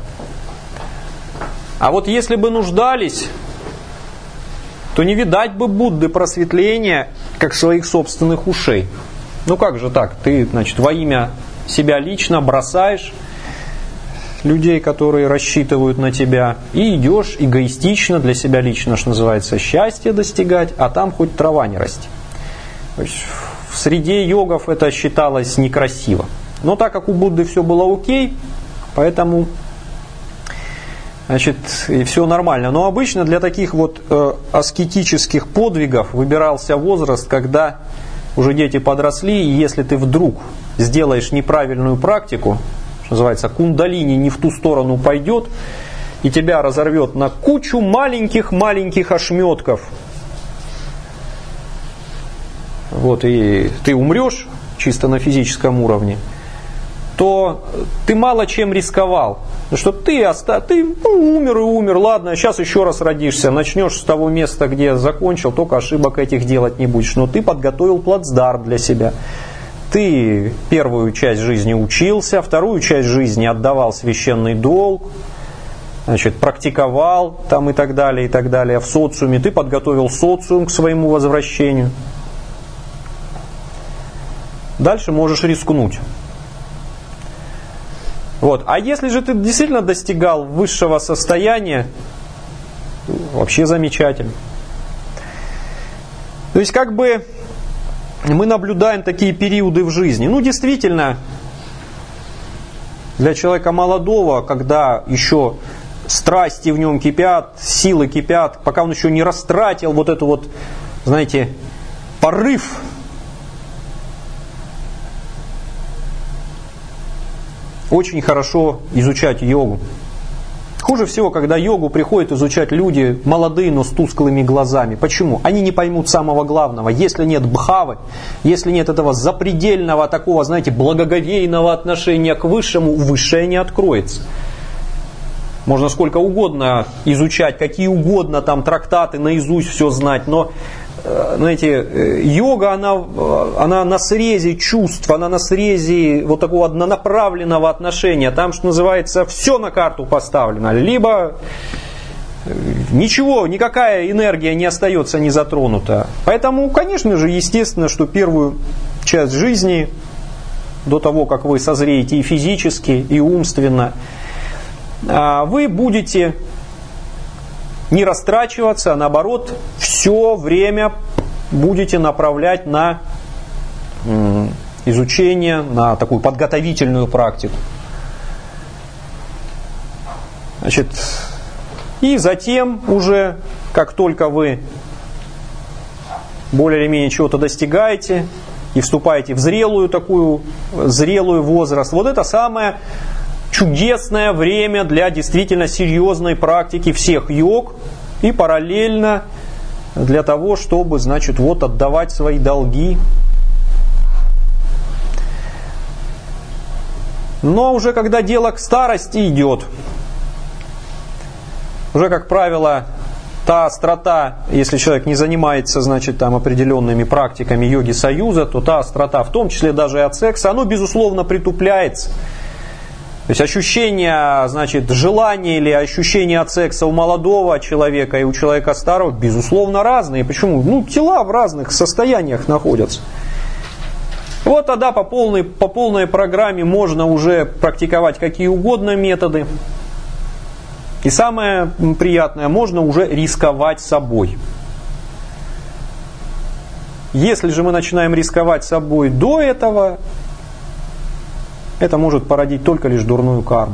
А вот если бы нуждались, то не видать бы Будды просветления, как своих собственных ушей. Ну как же так? Ты, значит, во имя себя лично бросаешь людей, которые рассчитывают на тебя, и идешь эгоистично для себя лично, что называется, счастье достигать, а там хоть трава не расти. То есть в среде йогов это считалось некрасиво. Но так как у Будды все было окей, поэтому, значит, и все нормально. Но обычно для таких вот э, аскетических подвигов выбирался возраст, когда уже дети подросли, и если ты вдруг сделаешь неправильную практику, называется, кундалини не в ту сторону пойдет, и тебя разорвет на кучу маленьких-маленьких ошметков. Вот, и ты умрешь чисто на физическом уровне, то ты мало чем рисковал. Потому что ты, оста... ты ну, умер и умер, ладно, сейчас еще раз родишься, начнешь с того места, где закончил, только ошибок этих делать не будешь. Но ты подготовил плацдарм для себя. Ты первую часть жизни учился, вторую часть жизни отдавал священный долг, значит, практиковал там и так далее, и так далее. В социуме ты подготовил социум к своему возвращению. Дальше можешь рискнуть. Вот. А если же ты действительно достигал высшего состояния, вообще замечательно. То есть как бы мы наблюдаем такие периоды в жизни. Ну, действительно, для человека молодого, когда еще страсти в нем кипят, силы кипят, пока он еще не растратил вот эту вот, знаете, порыв. Очень хорошо изучать йогу. Хуже всего, когда йогу приходят изучать люди молодые, но с тусклыми глазами. Почему? Они не поймут самого главного. Если нет бхавы, если нет этого запредельного, такого, знаете, благоговейного отношения к высшему, высшее не откроется. Можно сколько угодно изучать, какие угодно там трактаты, наизусть все знать, но, знаете, йога, она, она на срезе чувств, она на срезе вот такого однонаправленного отношения. Там, что называется, все на карту поставлено. Либо ничего, никакая энергия не остается не затронута. Поэтому, конечно же, естественно, что первую часть жизни, до того, как вы созреете и физически, и умственно, вы будете не растрачиваться, а наоборот, все время будете направлять на изучение, на такую подготовительную практику. Значит, и затем уже, как только вы более или менее чего-то достигаете и вступаете в зрелую такую, зрелый возраст, вот это самое чудесное время для действительно серьезной практики всех йог и параллельно для того, чтобы, значит, вот отдавать свои долги. Но уже когда дело к старости идет, уже, как правило, та острота, если человек не занимается, значит, там определенными практиками йоги союза, то та острота, в том числе даже и от секса, оно, безусловно, притупляется. То есть ощущение, значит, желания или ощущение от секса у молодого человека и у человека старого, безусловно, разные. Почему? Ну, тела в разных состояниях находятся. Вот тогда по полной, по полной программе можно уже практиковать какие угодно методы. И самое приятное, можно уже рисковать собой. Если же мы начинаем рисковать собой до этого, это может породить только лишь дурную карму.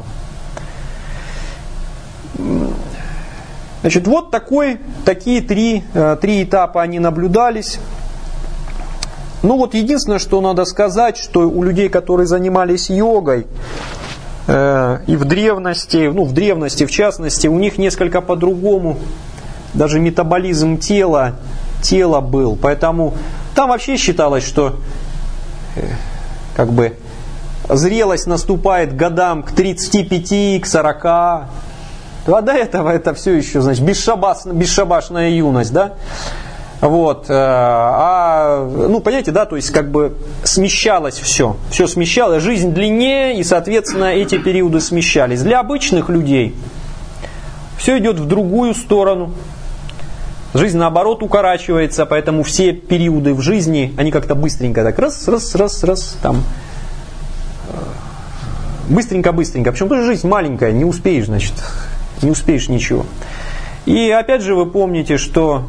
Значит, вот такой, такие три, три этапа они наблюдались. Ну вот единственное, что надо сказать, что у людей, которые занимались йогой, э, и в древности, ну в древности в частности, у них несколько по-другому даже метаболизм тела, тела был. Поэтому там вообще считалось, что э, как бы зрелость наступает годам к тридцати пяти, к сорока. А до этого это все еще, значит, бесшабашная, бесшабашная юность, да? Вот. А, ну, понимаете, да, то есть как бы смещалось все. Все смещалось, жизнь длиннее, и, соответственно, эти периоды смещались. Для обычных людей все идет в другую сторону. Жизнь, наоборот, укорачивается, поэтому все периоды в жизни, они как-то быстренько так раз, раз, раз, раз, там, быстренько-быстренько. Причем тоже жизнь маленькая, не успеешь, значит, не успеешь ничего. И опять же вы помните, что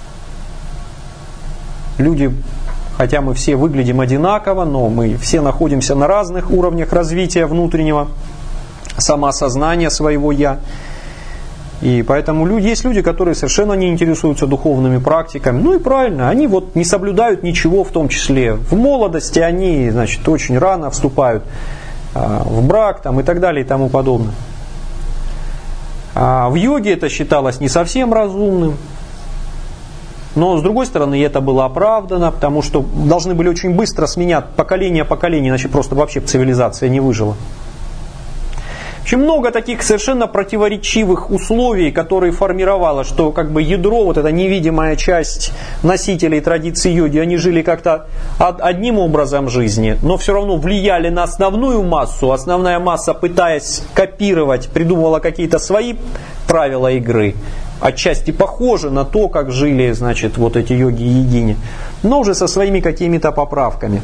люди, хотя мы все выглядим одинаково, но мы все находимся на разных уровнях развития внутреннего самоосознания своего «я». И поэтому люди, есть люди, которые совершенно не интересуются духовными практиками. Ну и правильно, они вот не соблюдают ничего, в том числе в молодости, они, значит, очень рано вступают в брак там, и так далее и тому подобное. А в йоге это считалось не совсем разумным. Но с другой стороны это было оправдано, потому что должны были очень быстро сменять поколение поколение, иначе просто вообще цивилизация не выжила. Очень много таких совершенно противоречивых условий, которые формировало, что как бы ядро, вот эта невидимая часть носителей традиции йоги, они жили как-то одним образом жизни, но все равно влияли на основную массу. Основная масса, пытаясь копировать, придумывала какие-то свои правила игры, отчасти похожи на то, как жили, значит, вот эти йоги-йогини, но уже со своими какими-то поправками.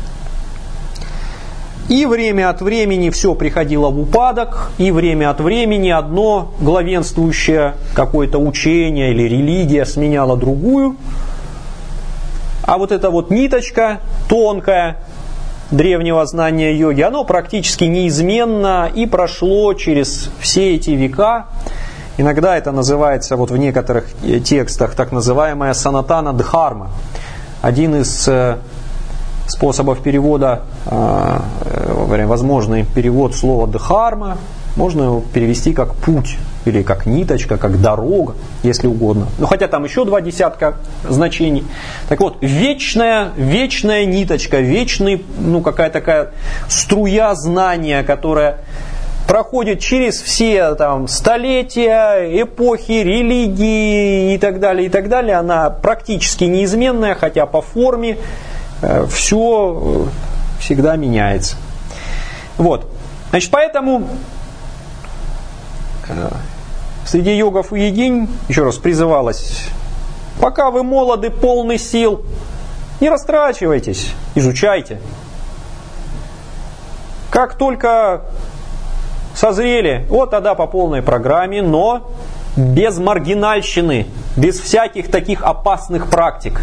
И время от времени все приходило в упадок, и время от времени одно главенствующее какое-то учение или религия сменяло другую. А вот эта вот ниточка тонкая, древнего знания йоги, оно практически неизменно и прошло через все эти века. Иногда это называется вот в некоторых текстах так называемая санатана дхарма. Один из способов перевода, возможный перевод слова дхарма, можно его перевести как путь, или как ниточка, как дорога, если угодно. Ну, хотя там еще два десятка значений. Так вот, вечная, вечная ниточка, вечный, ну, какая-то такая струя знания, которая проходит через все там столетия, эпохи, религии и так далее, и так далее. Она практически неизменная, хотя по форме э, все всегда меняется. Вот. Значит, поэтому э, среди йогов и йогинь, еще раз, призывалось: пока вы молоды, полны сил, не растрачивайтесь, изучайте. Как только созрели, вот тогда по полной программе, но без маргинальщины, без всяких таких опасных практик.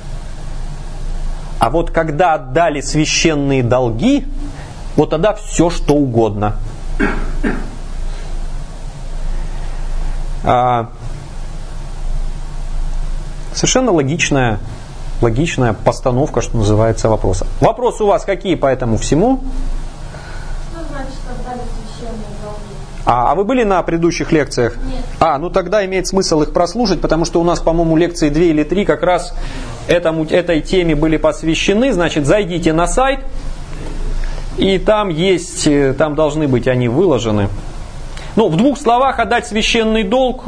А вот когда отдали священные долги, вот тогда все что угодно. А, совершенно логичная, логичная постановка, что называется, вопроса. Вопросы у вас какие по этому всему?
Что значит отдали священные долги?
А, а вы были на предыдущих лекциях?
Нет.
А, ну тогда имеет смысл их прослушать, потому что у нас, по-моему, лекции две или три как раз этому, этой теме были посвящены. Значит, зайдите на сайт, и там есть, там должны быть они выложены. Ну, в двух словах, отдать священный долг,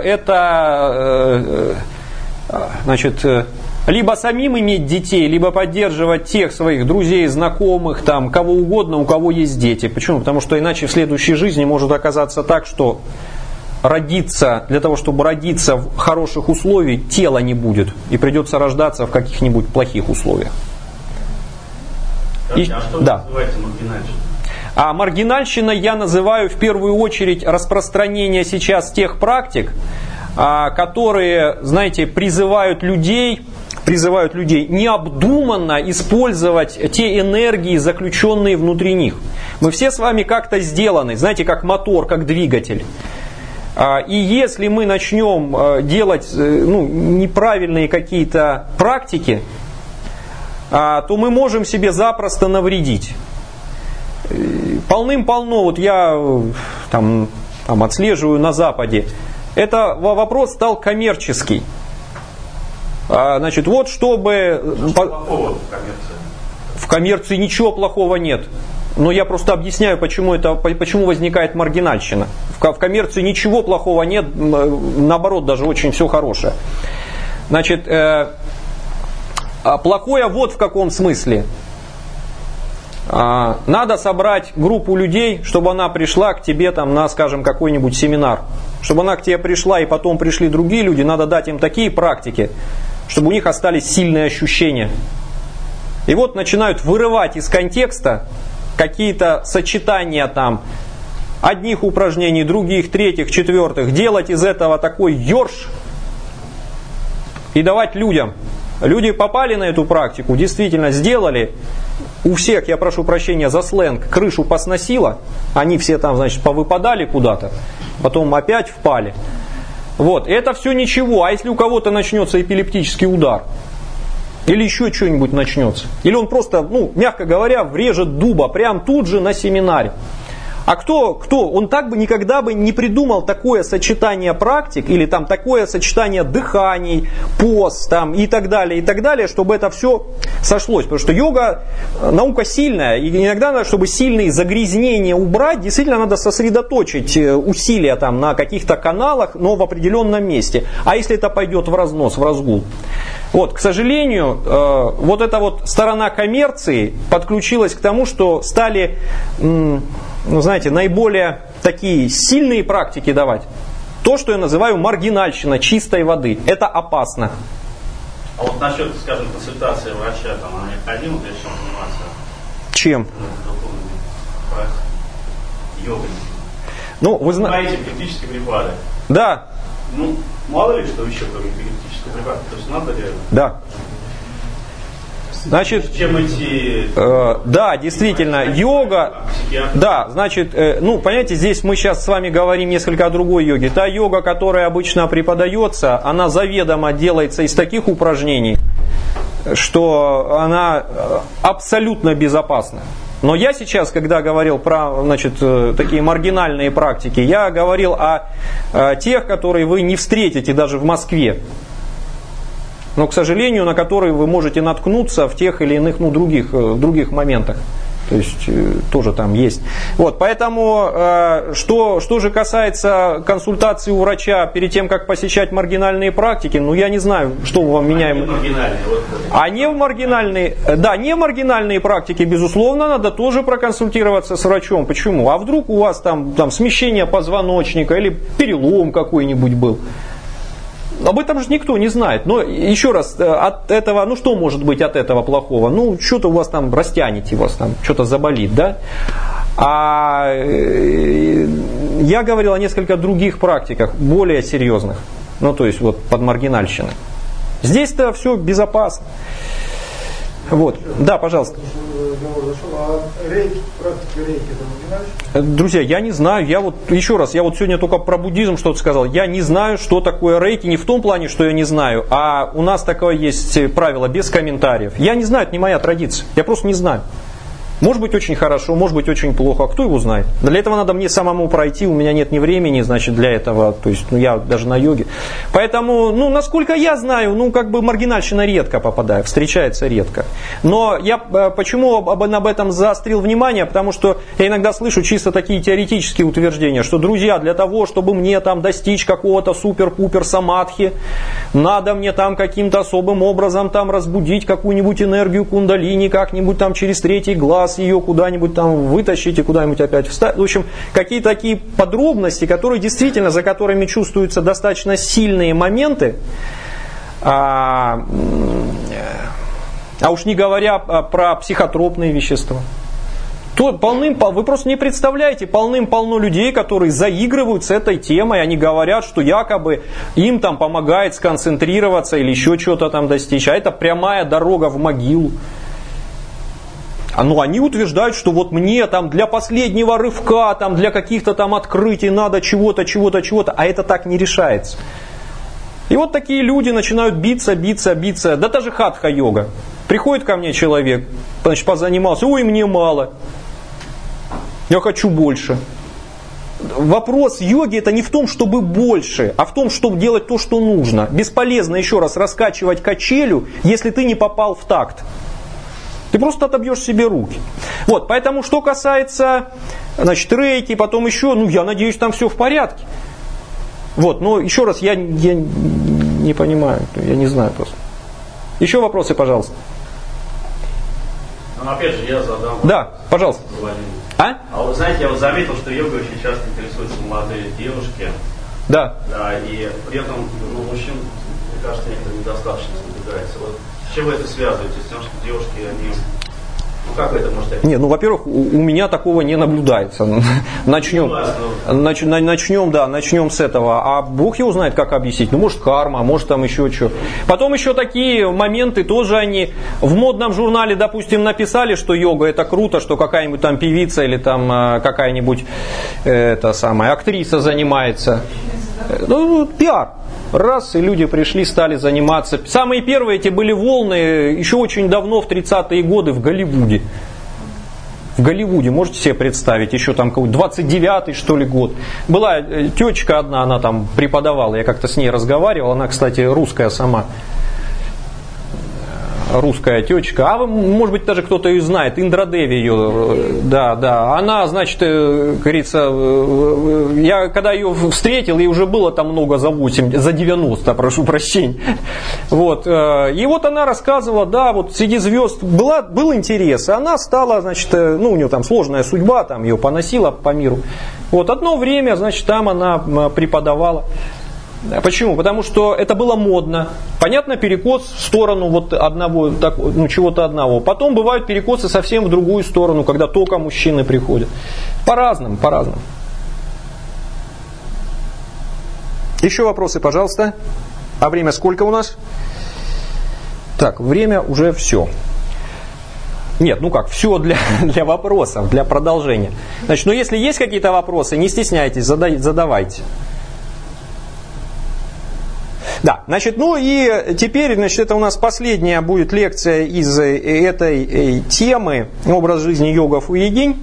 это, значит, либо самим иметь детей, либо поддерживать тех своих друзей, знакомых, там, кого угодно, у кого есть дети. Почему? Потому что иначе в следующей жизни может оказаться так, что родиться, для того, чтобы родиться в хороших условиях, тела не будет. И придется рождаться в каких-нибудь плохих условиях.
И, а что вы
да.
называете маргинальщиной?
А маргинальщина я называю в первую очередь распространение сейчас тех практик, которые, знаете, призывают людей, призывают людей необдуманно использовать те энергии, заключенные внутри них. Мы все с вами как-то сделаны, знаете, как мотор, как двигатель. И если мы начнем делать ну, неправильные какие-то практики, то мы можем себе запросто навредить. Полным-полно, вот я там, там отслеживаю на Западе, это вопрос стал коммерческий. Значит, вот чтобы...
Что плохого в коммерции?
В коммерции ничего плохого нет. Но я просто объясняю, почему, это, почему возникает маргинальщина. В коммерции ничего плохого нет, наоборот, даже очень все хорошее. Значит, плохое вот в каком смысле. Надо собрать группу людей, чтобы она пришла к тебе там, на, скажем, какой-нибудь семинар. Чтобы она к тебе пришла и потом пришли другие люди, надо дать им такие практики, чтобы у них остались сильные ощущения. И вот начинают вырывать из контекста какие-то сочетания там одних упражнений, других, третьих, четвертых, делать из этого такой ёрш и давать людям. Люди попали на эту практику, действительно сделали. У всех, я прошу прощения за сленг, крышу посносило. Они все там, значит, повыпадали куда-то. Потом опять впали. Вот, это все ничего. А если у кого-то начнется эпилептический удар? Или еще что-нибудь начнется? Или он просто, ну, мягко говоря, врежет дуба прямо тут же на семинаре? А кто, кто? Он так бы никогда бы не придумал такое сочетание практик или там такое сочетание дыханий, поз там, и так далее, и так далее, чтобы это все сошлось. Потому что йога наука сильная, и иногда надо, чтобы сильные загрязнения убрать, действительно надо сосредоточить усилия там на каких-то каналах, но в определенном месте. А если это пойдет в разнос, в разгул? Вот, к сожалению, э, вот эта вот сторона коммерции подключилась к тому, что стали... М- ну, знаете, наиболее такие сильные практики давать. То, что я называю маргинальщина чистой воды. Это опасно.
А вот насчет, скажем, консультации врача, там, она необходима для чего заниматься?
Чем?
Йогой.
Ну, вы знаете...
Эпилептические припады.
Да.
Ну, мало ли, что еще кроме эпилептического припада. То есть надо ли...
Да. Значит,
чем идти?
Э, да, действительно, йога, да, значит, э, ну, понимаете, здесь мы сейчас с вами говорим несколько о другой йоге. Та йога, которая обычно преподается, она заведомо делается из таких упражнений, что она абсолютно безопасна. Но я сейчас, когда говорил про, значит, такие маргинальные практики, я говорил о, о тех, которые вы не встретите даже в Москве. Но, к сожалению, на которые вы можете наткнуться в тех или иных, ну, других, других моментах. То есть тоже там есть. Вот, поэтому, э, что, что же касается консультации у врача перед тем, как посещать маргинальные практики, ну я не знаю, что вам меняем. А не в маргинальные, да, не в маргинальные практики, безусловно, надо тоже проконсультироваться с врачом. Почему? А вдруг у вас там, там смещение позвоночника или перелом какой-нибудь был? Об этом же никто не знает. Но еще раз, от этого, ну что может быть от этого плохого? Ну, что-то у вас там растянете, у вас там что-то заболит, да? А я говорил о несколько других практиках, более серьезных. Ну, то есть, вот под маргинальщиной. Здесь-то все безопасно. Вот. Да, пожалуйста. Друзья, я не знаю, я вот, еще раз, я вот сегодня только про буддизм что-то сказал, я не знаю, что такое рейки, не в том плане, что я не знаю, а у нас такое есть правило, без комментариев. Я не знаю, это не моя традиция, я просто не знаю. Может быть очень хорошо, может быть очень плохо, а кто его знает? Для этого надо мне самому пройти, у меня нет ни времени, значит, для этого, то есть, ну, я даже на йоге. Поэтому, ну, насколько я знаю, ну, как бы маргинальщина редко попадает, встречается редко. Но я почему об, об этом заострил внимание, потому что я иногда слышу чисто такие теоретические утверждения, что, друзья, для того, чтобы мне там достичь какого-то супер-пупер самадхи, надо мне там каким-то особым образом там разбудить какую-нибудь энергию кундалини, как-нибудь там через третий глаз, ее куда-нибудь там вытащить и куда-нибудь опять вставить. В общем, какие-то такие подробности, которые действительно, за которыми чувствуются достаточно сильные моменты, а, а уж не говоря про психотропные вещества. То полным, вы просто не представляете, полным-полно людей, которые заигрывают с этой темой, они говорят, что якобы им там помогает сконцентрироваться или еще что-то там достичь, а это прямая дорога в могилу. Ну, они утверждают, что вот мне там для последнего рывка, там, для каких-то там открытий надо чего-то, чего-то, чего-то, а это так не решается. И вот такие люди начинают биться, биться, биться. Да та же хатха-йога. Приходит ко мне человек, значит, позанимался, ой, мне мало, я хочу больше. Вопрос йоги это не в том, чтобы больше, а в том, чтобы делать то, что нужно. Бесполезно еще раз раскачивать качелю, если ты не попал в такт. Ты просто отобьешь себе руки. Вот, поэтому, что касается, значит, рейки, потом еще, ну, я надеюсь, там все в порядке. Вот, но еще раз, я, я не понимаю, я не знаю просто. Еще вопросы, пожалуйста.
Ну, опять же, я задам.
Да, пожалуйста.
А? А вы знаете, я вот заметил, что йогой очень часто интересуются молодые девушки.
Да.
Да, и при этом, ну, мужчин, мне кажется, некоторые недостаточно наблюдается. Вот с чем вы это связываете? С тем, что девушки, они... Ну, как вы это можете объяснить?
Не, ну, во-первых, у, у меня такого не наблюдается. Начнем, нач, начнем, да, начнем с этого. А Бог его знает, как объяснить. Ну, может, карма, может, там еще что. Потом еще такие моменты тоже они в модном журнале, допустим, написали, что йога это круто, что какая-нибудь там певица или там какая-нибудь это самая актриса занимается. Ну, пиар. Раз, и люди пришли, стали заниматься. Самые первые эти были волны еще очень давно, в тридцатые годы, в Голливуде. В Голливуде, можете себе представить, еще там какой-то двадцать девятый, что ли, год. Была тетечка одна, она там преподавала, я как-то с ней разговаривал, она, кстати, русская сама. Русская тетечка, а вы, может быть, даже кто-то ее знает, Индра Деви ее, да, да, она, значит, говорится, я когда ее встретил, ей уже было там много за восемьдесят, за девяносто, прошу прощения, вот, и вот она рассказывала, да, вот среди звезд была, был интерес, и она стала, значит, ну, у нее там сложная судьба, там ее поносила по миру, вот, одно время, значит, там она преподавала. Почему? Потому что это было модно. Понятно, перекос в сторону вот одного, так, ну, чего-то одного. Потом бывают перекосы совсем в другую сторону, когда только мужчины приходят. По-разному, по-разному. Еще вопросы, пожалуйста. А время сколько у нас? Так, время уже все. Нет, ну как, все для, для вопросов, для продолжения. Значит, ну если есть какие-то вопросы, не стесняйтесь, задай, задавайте. Да, значит, ну и теперь, значит, это у нас последняя будет лекция из этой темы «Образ жизни йогов у йогинь».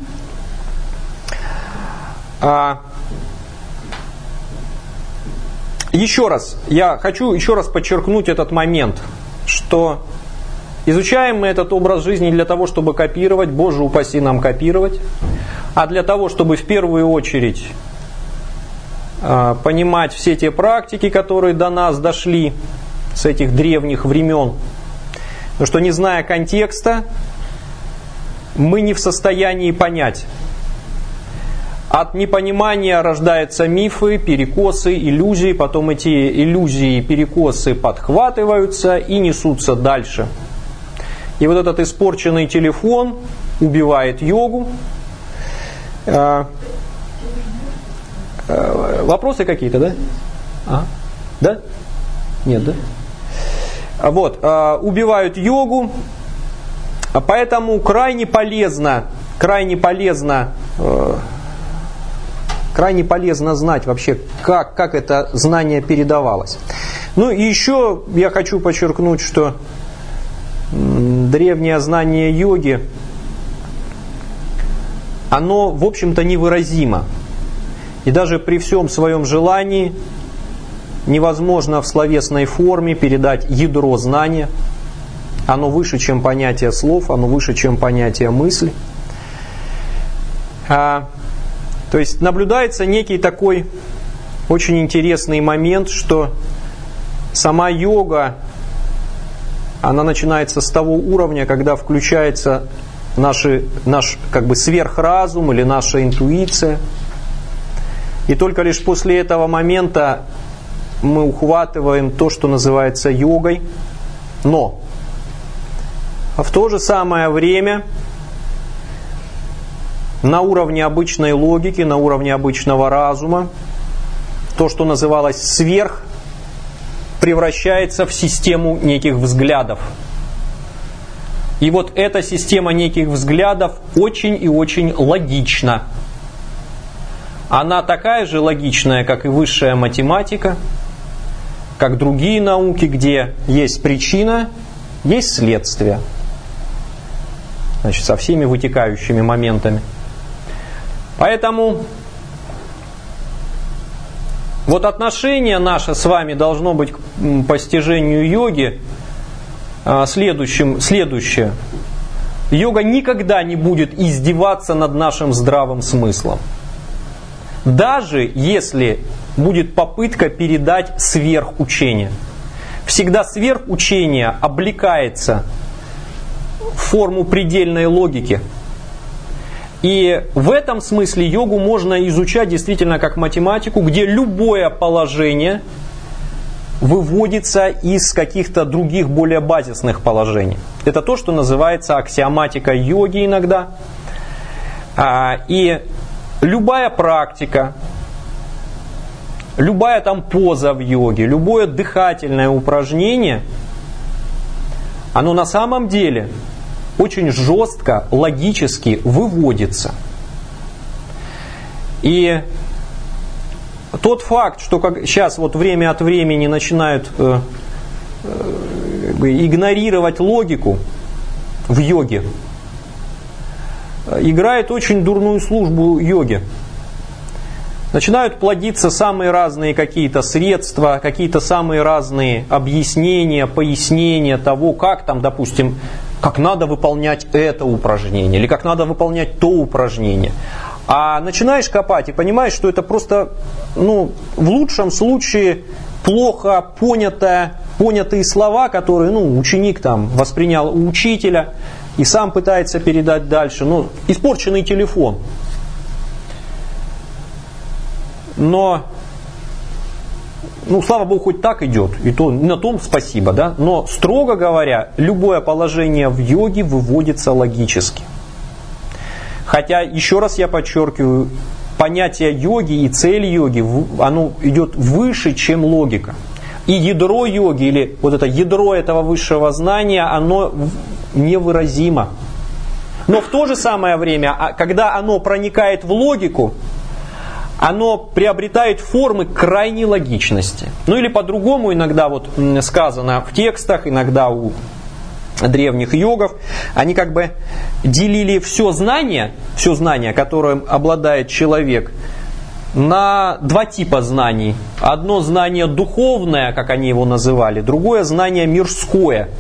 Еще раз, я хочу еще раз подчеркнуть этот момент, что изучаем мы этот образ жизни для того, чтобы копировать, Боже упаси нам копировать, а для того, чтобы в первую очередь понимать все те практики, которые до нас дошли с этих древних времен. Потому что, не зная контекста, мы не в состоянии понять. От непонимания рождаются мифы, перекосы, иллюзии, потом эти иллюзии и перекосы подхватываются и несутся дальше. И вот этот испорченный телефон убивает йогу. Вопросы какие-то, да? А? Да? Нет, да? Вот, убивают йогу, поэтому крайне полезно, крайне полезно, крайне полезно знать вообще, как, как это знание передавалось. Ну и еще я хочу подчеркнуть, что древнее знание йоги, оно, в общем-то, невыразимо. И даже при всем своем желании невозможно в словесной форме передать ядро знания. Оно выше, чем понятие слов, оно выше, чем понятие мысли. А, то есть наблюдается некий такой очень интересный момент, что сама йога, она начинается с того уровня, когда включается наши, наш как бы сверхразум или наша интуиция. И только лишь после этого момента мы ухватываем то, что называется йогой. Но в то же самое время на уровне обычной логики, на уровне обычного разума, то, что называлось сверх, превращается в систему неких взглядов. И вот эта система неких взглядов очень и очень логична. Она такая же логичная, как и высшая математика, как другие науки, где есть причина, есть следствие. Значит, со всеми вытекающими моментами. Поэтому вот отношение наше с вами должно быть к постижению йоги следующим, следующее. Йога никогда не будет издеваться над нашим здравым смыслом. Даже если будет попытка передать сверхучение. Всегда сверхучение облекается в форму предельной логики. И в этом смысле йогу можно изучать действительно как математику, где любое положение выводится из каких-то других более базисных положений. Это то, что называется аксиоматика йоги иногда. И любая практика, любая там поза в йоге, любое дыхательное упражнение, оно на самом деле очень жестко, логически выводится. И тот факт, что как сейчас вот время от времени начинают э, э, игнорировать логику в йоге, играет очень дурную службу йоге. Начинают плодиться самые разные какие-то средства, какие-то самые разные объяснения, пояснения того, как там, допустим, как надо выполнять это упражнение, или как надо выполнять то упражнение. А начинаешь копать и понимаешь, что это просто, ну, в лучшем случае плохо понятое, понятые слова, которые, ну, ученик там воспринял у учителя и сам пытается передать дальше. Ну, испорченный телефон. Но, ну, слава Богу, хоть так идет, и то на том спасибо, да. Но, строго говоря, любое положение в йоге выводится логически. Хотя, еще раз я подчеркиваю, понятие йоги и цель йоги, оно идет выше, чем логика. И ядро йоги, или вот это ядро этого высшего знания, оно невыразимо. Но в то же самое время, когда оно проникает в логику, оно приобретает формы крайней логичности. Ну или по-другому иногда вот сказано в текстах, иногда у древних йогов, они как бы делили все знание, все знание, которым обладает человек, на два типа знаний. Одно знание духовное, как они его называли, другое знание мирское.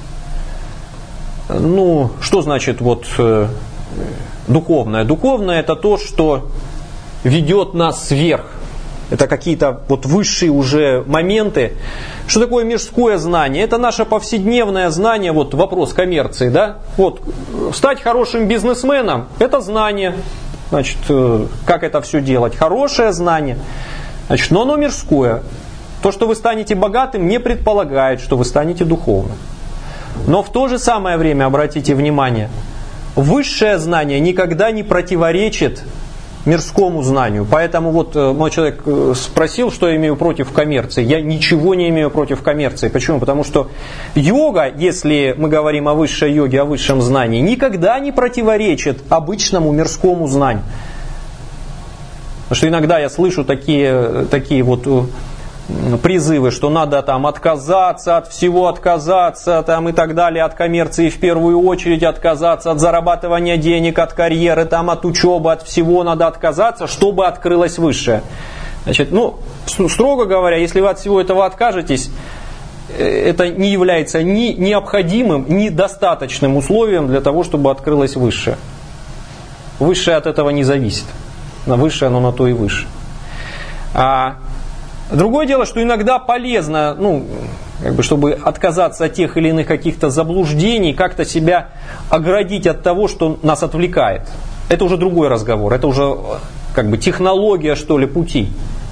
Ну, что значит вот э, духовное? Духовное — это то, что ведет нас вверх. Это какие-то вот высшие уже моменты. Что такое мирское знание? Это наше повседневное знание, вот вопрос коммерции, да? Вот, стать хорошим бизнесменом — это знание. Значит, как это все делать? Хорошее знание. Значит, но оно мирское. То, что вы станете богатым, не предполагает, что вы станете духовным. Но в то же самое время, обратите внимание, высшее знание никогда не противоречит мирскому знанию. Поэтому вот мой человек спросил, что я имею против коммерции. Я ничего не имею против коммерции. Почему? Потому что йога, если мы говорим о высшей йоге, о высшем знании, никогда не противоречит обычному мирскому знанию. Потому что иногда я слышу такие, такие вот призывы, что надо там отказаться от всего, отказаться там и так далее, от коммерции в первую очередь, отказаться от зарабатывания денег, от карьеры, там, от учебы, от всего надо отказаться, чтобы открылось высшее. Значит, ну, строго говоря, если вы от всего этого откажетесь, это не является ни необходимым, ни достаточным условием для того, чтобы открылось высшее. Высшее от этого не зависит. На высшее оно на то и выше. А другое дело, что иногда полезно, ну, как бы, чтобы отказаться от тех или иных каких-то заблуждений, как-то себя оградить от того, что нас отвлекает. Это уже другой разговор, это уже как бы технология, что ли, пути.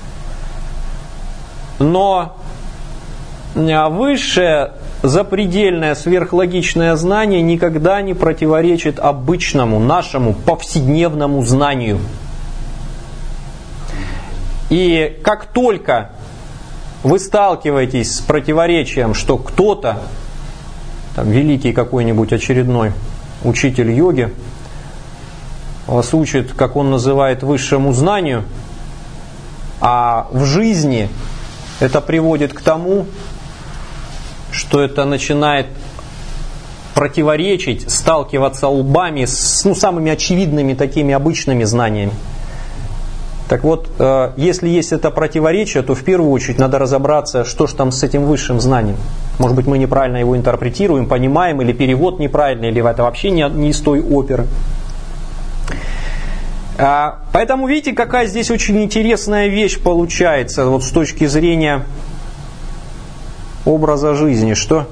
Но высшее, запредельное, сверхлогичное знание никогда не противоречит обычному, нашему, повседневному знанию. И как только вы сталкиваетесь с противоречием, что кто-то, там, великий какой-нибудь очередной учитель йоги, вас учит, как он называет, высшему знанию, а в жизни это приводит к тому, что это начинает противоречить, сталкиваться лбами с ну, самыми очевидными такими обычными знаниями. Так вот, если есть это противоречие, то в первую очередь надо разобраться, что же там с этим высшим знанием. Может быть, мы неправильно его интерпретируем, понимаем, или перевод неправильный, или это вообще не, не из той оперы. Поэтому видите, какая здесь очень интересная вещь получается вот с точки зрения образа жизни, что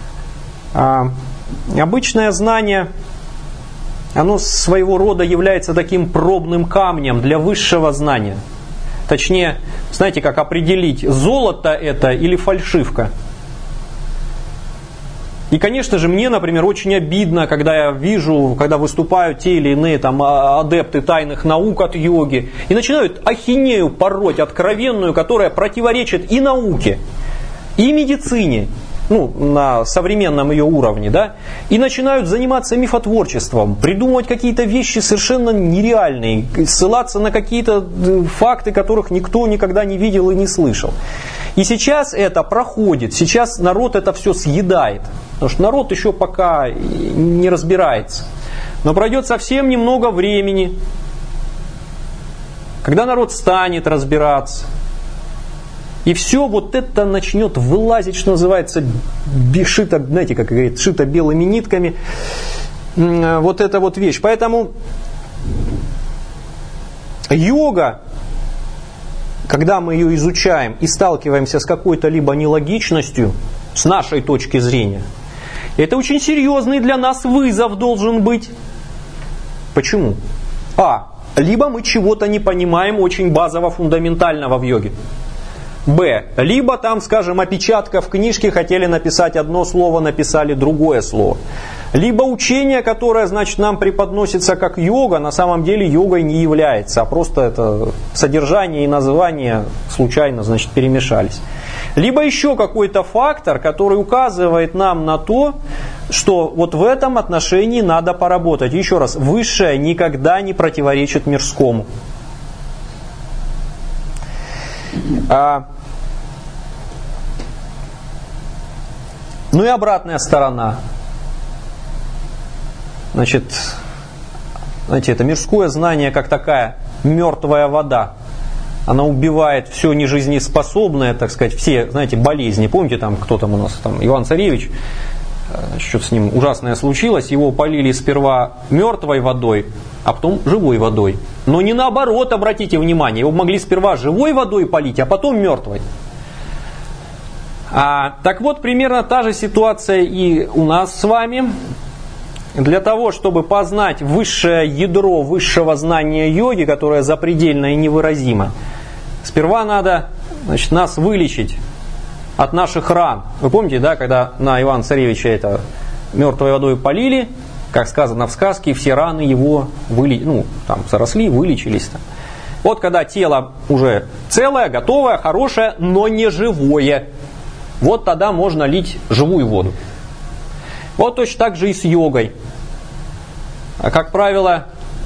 обычное знание, оно своего рода является таким пробным камнем для высшего знания. Точнее, знаете, как определить, золото это или фальшивка. И, конечно же, мне, например, очень обидно, когда я вижу, когда выступают те или иные там, адепты тайных наук от йоги, и начинают ахинею пороть откровенную, которая противоречит и науке, и медицине, ну, на современном ее уровне, да, и начинают заниматься мифотворчеством, придумывать какие-то вещи совершенно нереальные, ссылаться на какие-то факты, которых никто никогда не видел и не слышал. И сейчас это проходит, сейчас народ это все съедает, потому что народ еще пока не разбирается. Но пройдет совсем немного времени, когда народ станет разбираться, и все вот это начнет вылазить, что называется, шито, знаете, как говорит, шито белыми нитками. Вот эта вот вещь. Поэтому йога, когда мы ее изучаем и сталкиваемся с какой-то либо нелогичностью, с нашей точки зрения, это очень серьезный для нас вызов должен быть. Почему? А. Либо мы чего-то не понимаем очень базово, фундаментального в йоге. Б. Либо там, скажем, опечатка в книжке, хотели написать одно слово, написали другое слово. Либо учение, которое, значит, нам преподносится как йога, на самом деле йогой не является, а просто это содержание и название случайно, значит, перемешались. Либо еще какой-то фактор, который указывает нам на то, что вот в этом отношении надо поработать. Еще раз, высшее никогда не противоречит мирскому. А, ну и обратная сторона. Значит, знаете, это мирское знание как такая мертвая вода. Она убивает все нежизнеспособное, так сказать, все, знаете, болезни. Помните, там кто там у нас, там Иван Царевич, что-то с ним ужасное случилось, его полили сперва мертвой водой, а потом живой водой. Но не наоборот, обратите внимание, его могли сперва живой водой полить, а потом мертвой. А, так вот, примерно та же ситуация и у нас с вами. Для того, чтобы познать высшее ядро высшего знания йоги, которое запредельно и невыразимо, сперва надо, значит, нас вылечить от наших ран. Вы помните, да, когда на Ивана Царевича это мертвой водой полили, как сказано в сказке, все раны его выли, ну, там, заросли, вылечились. Там. Вот когда тело уже целое, готовое, хорошее, но не живое, вот тогда можно лить живую воду. Вот точно так же и с йогой. Как правило,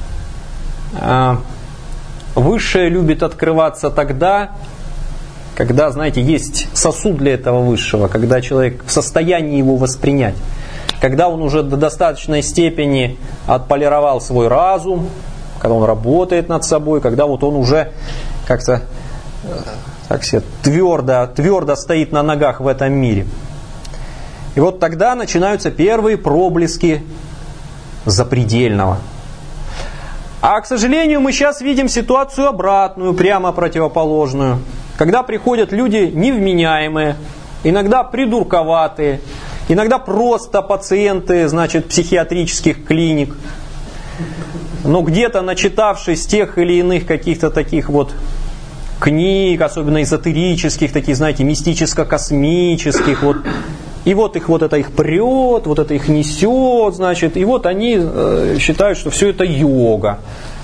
высшее любит открываться тогда, когда, знаете, есть сосуд для этого высшего, когда человек в состоянии его воспринять, когда он уже до достаточной степени отполировал свой разум, когда он работает над собой, когда вот он уже как-то так сказать, твердо, твердо стоит на ногах в этом мире. И вот тогда начинаются первые проблески запредельного. А, к сожалению, мы сейчас видим ситуацию обратную, прямо противоположную. Когда приходят люди невменяемые, иногда придурковатые, иногда просто пациенты, значит, психиатрических клиник, но где-то начитавшись тех или иных каких-то таких вот книг, особенно эзотерических, таких, знаете, мистическо-космических, вот. И вот их вот это их прет, вот это их несет, значит, и вот они э, считают, что все это йога.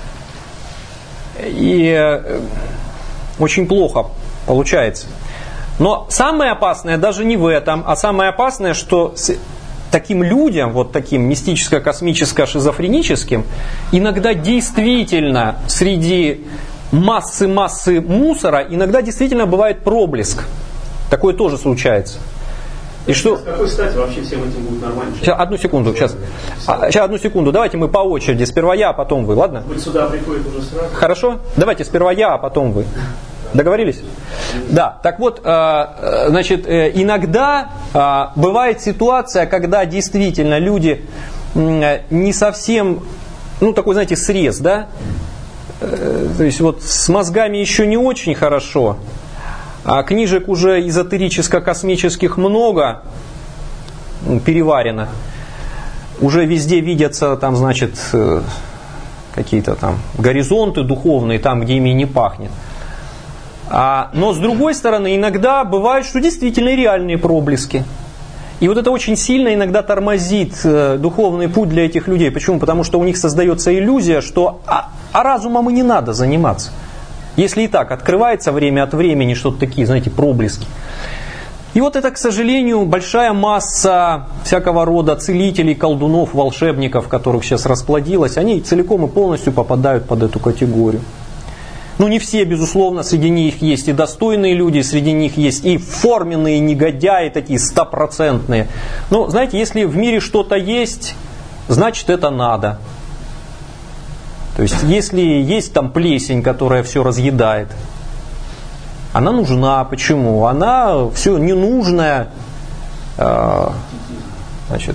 И э, очень плохо получается. Но самое опасное даже не в этом, а самое опасное, что с таким людям, вот таким мистическо-космическо-шизофреническим, иногда действительно среди массы-массы мусора, иногда действительно бывает проблеск. Такое тоже случается. И что...
С какой стати вообще всем этим будет нормально?
Сейчас, одну секунду, сейчас. А, сейчас, одну секунду. Давайте мы по очереди. Сперва я, а потом вы, ладно?
Быть сюда приходит уже сразу.
Хорошо? Давайте сперва я, а потом вы. Договорились? Да. Так вот, значит, иногда бывает ситуация, когда действительно люди не совсем, ну, такой, знаете, срез, да? То есть вот с мозгами еще не очень хорошо. А книжек уже эзотерическо-космических много, переварено. Уже везде видятся там, значит, какие-то там горизонты духовные, там, где ими не пахнет. А, но с другой стороны, иногда бывает, что действительно реальные проблески. И вот это очень сильно иногда тормозит духовный путь для этих людей. Почему? Потому что у них создается иллюзия, что а, а разумом и не надо заниматься. Если и так открывается время от времени что-то такие, знаете, проблески. И вот это, к сожалению, большая масса всякого рода целителей, колдунов, волшебников, которых сейчас расплодилось, они целиком и полностью попадают под эту категорию. Ну, не все, безусловно, среди них есть и достойные люди, среди них есть и форменные негодяи, такие стопроцентные. Но, знаете, если в мире что-то есть, значит, это надо. То есть, если есть там плесень, которая все разъедает, она нужна. Почему? Она все ненужное, э, значит,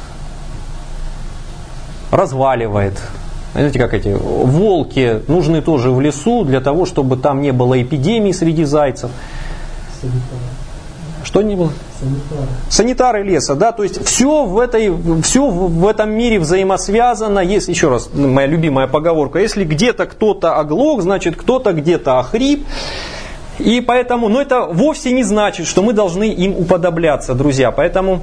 разваливает. Знаете, как эти волки нужны тоже в лесу для того, чтобы там не было эпидемий среди зайцев. Что не было?
Санитары.
Санитары леса, да, то есть все в, этой, все в этом мире взаимосвязано. Есть, еще раз, моя любимая поговорка, если где-то кто-то оглох, значит кто-то где-то охрип. И поэтому, но это вовсе не значит, что мы должны им уподобляться, друзья. Поэтому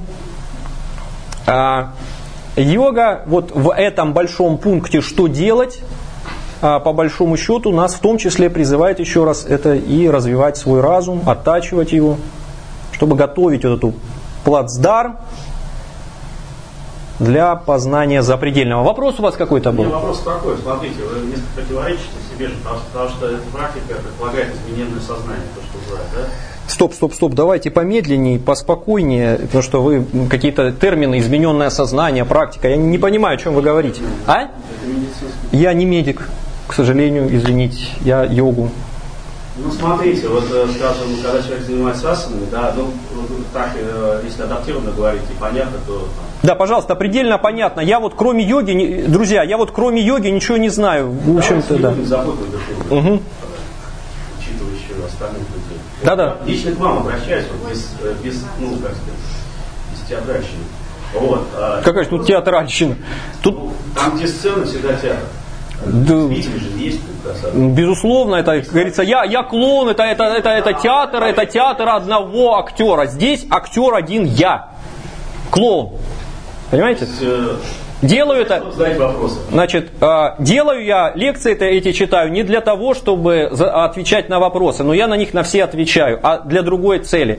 а, йога вот в этом большом пункте, что делать, а, по большому счету, нас в том числе призывает еще раз это и развивать свой разум, оттачивать его, чтобы готовить вот эту плацдарм для познания запредельного. Вопрос у вас какой-то был?
У меня вопрос такой. Смотрите, вы несколько противоречите себе же, потому что, потому что эта практика предполагает измененное сознание, то, что называют, да?
Стоп, стоп, стоп, давайте помедленнее, поспокойнее, потому что вы какие-то термины, измененное сознание, практика, я не понимаю, о чем вы говорите. А? Я не медик, к сожалению, извините, я йогу.
Ну, смотрите, вот, скажем, когда человек занимается асанами, да, ну, так, если адаптированно говорить и понятно, то...
Да, пожалуйста, предельно понятно. Я вот кроме йоги, друзья, я вот кроме йоги ничего не знаю. В общем-то, да. Угу.
Учитывающие остальных людей.
Да, да.
Лично к вам обращаюсь, вот, без, без, ну, как сказать, без театральщины. Вот.
Какая же тут театральщина? Тут...
Там, где сцена, всегда театр.
Да,
зрители же есть,
безусловно, это, как говорится, я, я клон, это, это, это, это театр, это театр одного актера. Здесь актер один я. Клоун. Понимаете? Делаю это, значит, делаю я лекции эти читаю не для того, чтобы отвечать на вопросы, но я на них на все отвечаю, а для другой цели.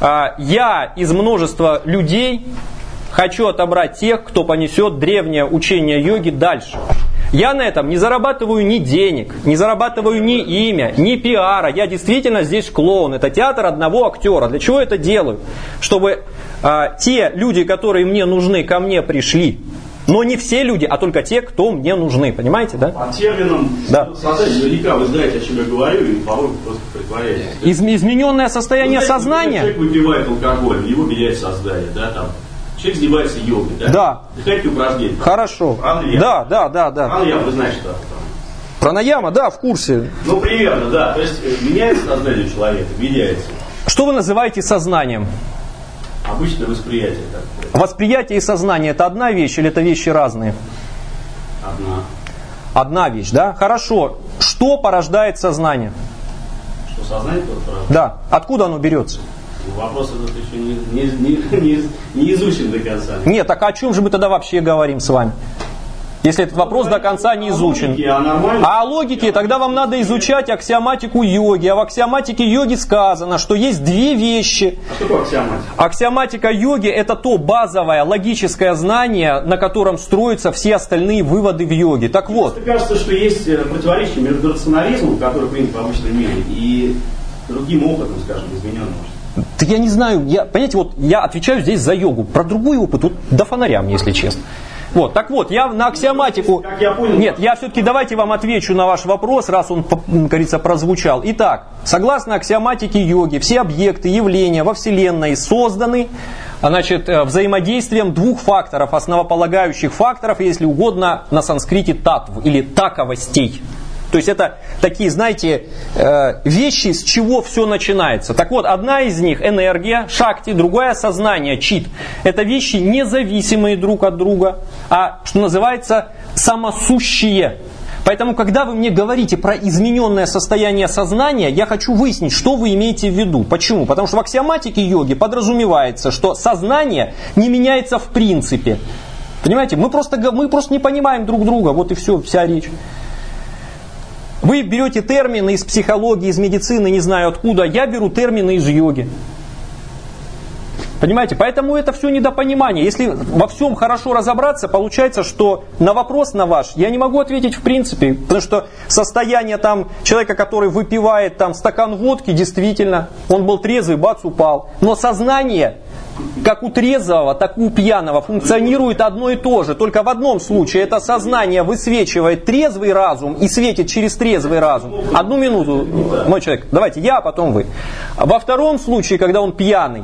Я из множества людей хочу отобрать тех, кто понесет древнее учение йоги дальше. Я на этом не зарабатываю ни денег, не зарабатываю ни имя, ни пиара. Я действительно здесь клоун. Это театр одного актера. Для чего это делаю? Чтобы а, те люди, которые мне нужны, ко мне пришли. Но не все люди, а только те, кто мне нужны. Понимаете, да?
По терминам
да.
сознания, наверняка вы знаете, о чем я говорю, и порой просто притворяетесь.
Из, измененное состояние знаете, сознания?
Человек выпивает алкоголь, его меняет сознание, да, там. Человек занимается йогой, да?
Да.
Дыхательные упражнения.
Хорошо.
Пранаяма.
Да, да, да, да.
Пранаяма, вы знаете, что это?
Пранаяма, да, в курсе.
Ну, примерно, да. То есть меняется сознание человека, меняется.
Что вы называете сознанием?
Обычное восприятие. Так.
Восприятие и сознание – это одна вещь или это вещи разные?
Одна.
Одна вещь, да? Хорошо. Что порождает сознание?
Что сознание порождает?
Да. Откуда оно берется?
Вопрос этот еще не, не, не, не, не изучен до конца.
Нет, так о чем же мы тогда вообще говорим с вами? Если этот вопрос до конца не изучен. А о логике тогда вам надо изучать аксиоматику йоги. А в аксиоматике йоги сказано, что есть две вещи.
А что такое аксиоматика?
Аксиоматика йоги – это то базовое логическое знание, на котором строятся все остальные выводы в йоге. Так вот.
Мне кажется, что есть противоречие между рационализмом, который принят в обычном мире, и другим опытом, скажем, измененным.
Так я не знаю, я, понимаете, вот я отвечаю здесь за йогу. Про другой опыт, вот до фонаря, если честно. Вот, так вот, я на аксиоматику...
Я понял,
Нет, я все-таки давайте вам отвечу на ваш вопрос, раз он, как говорится, прозвучал. Итак, согласно аксиоматике йоги, все объекты, явления во Вселенной созданы, значит, взаимодействием двух факторов, основополагающих факторов, если угодно, на санскрите татв или таковостей. То есть это такие, знаете, вещи, с чего все начинается. Так вот, одна из них энергия, шакти, другая сознание, чит. Это вещи независимые друг от друга, а что называется самосущие. Поэтому, когда вы мне говорите про измененное состояние сознания, я хочу выяснить, что вы имеете в виду. Почему? Потому что в аксиоматике йоги подразумевается, что сознание не меняется в принципе. Понимаете, мы просто, мы просто не понимаем друг друга, вот и все, вся речь. Вы берете термины из психологии, из медицины, не знаю откуда. Я беру термины из йоги. Понимаете? Поэтому это все недопонимание. Если во всем хорошо разобраться, получается, что на вопрос на ваш я не могу ответить в принципе. Потому что состояние там человека, который выпивает там стакан водки, действительно, он был трезвый, бац, упал. Но сознание, как у трезвого, так и у пьяного, функционирует одно и то же. Только в одном случае это сознание высвечивает трезвый разум и светит через трезвый разум. Одну минуту, мой человек, давайте я, а потом вы. Во втором случае, когда он пьяный,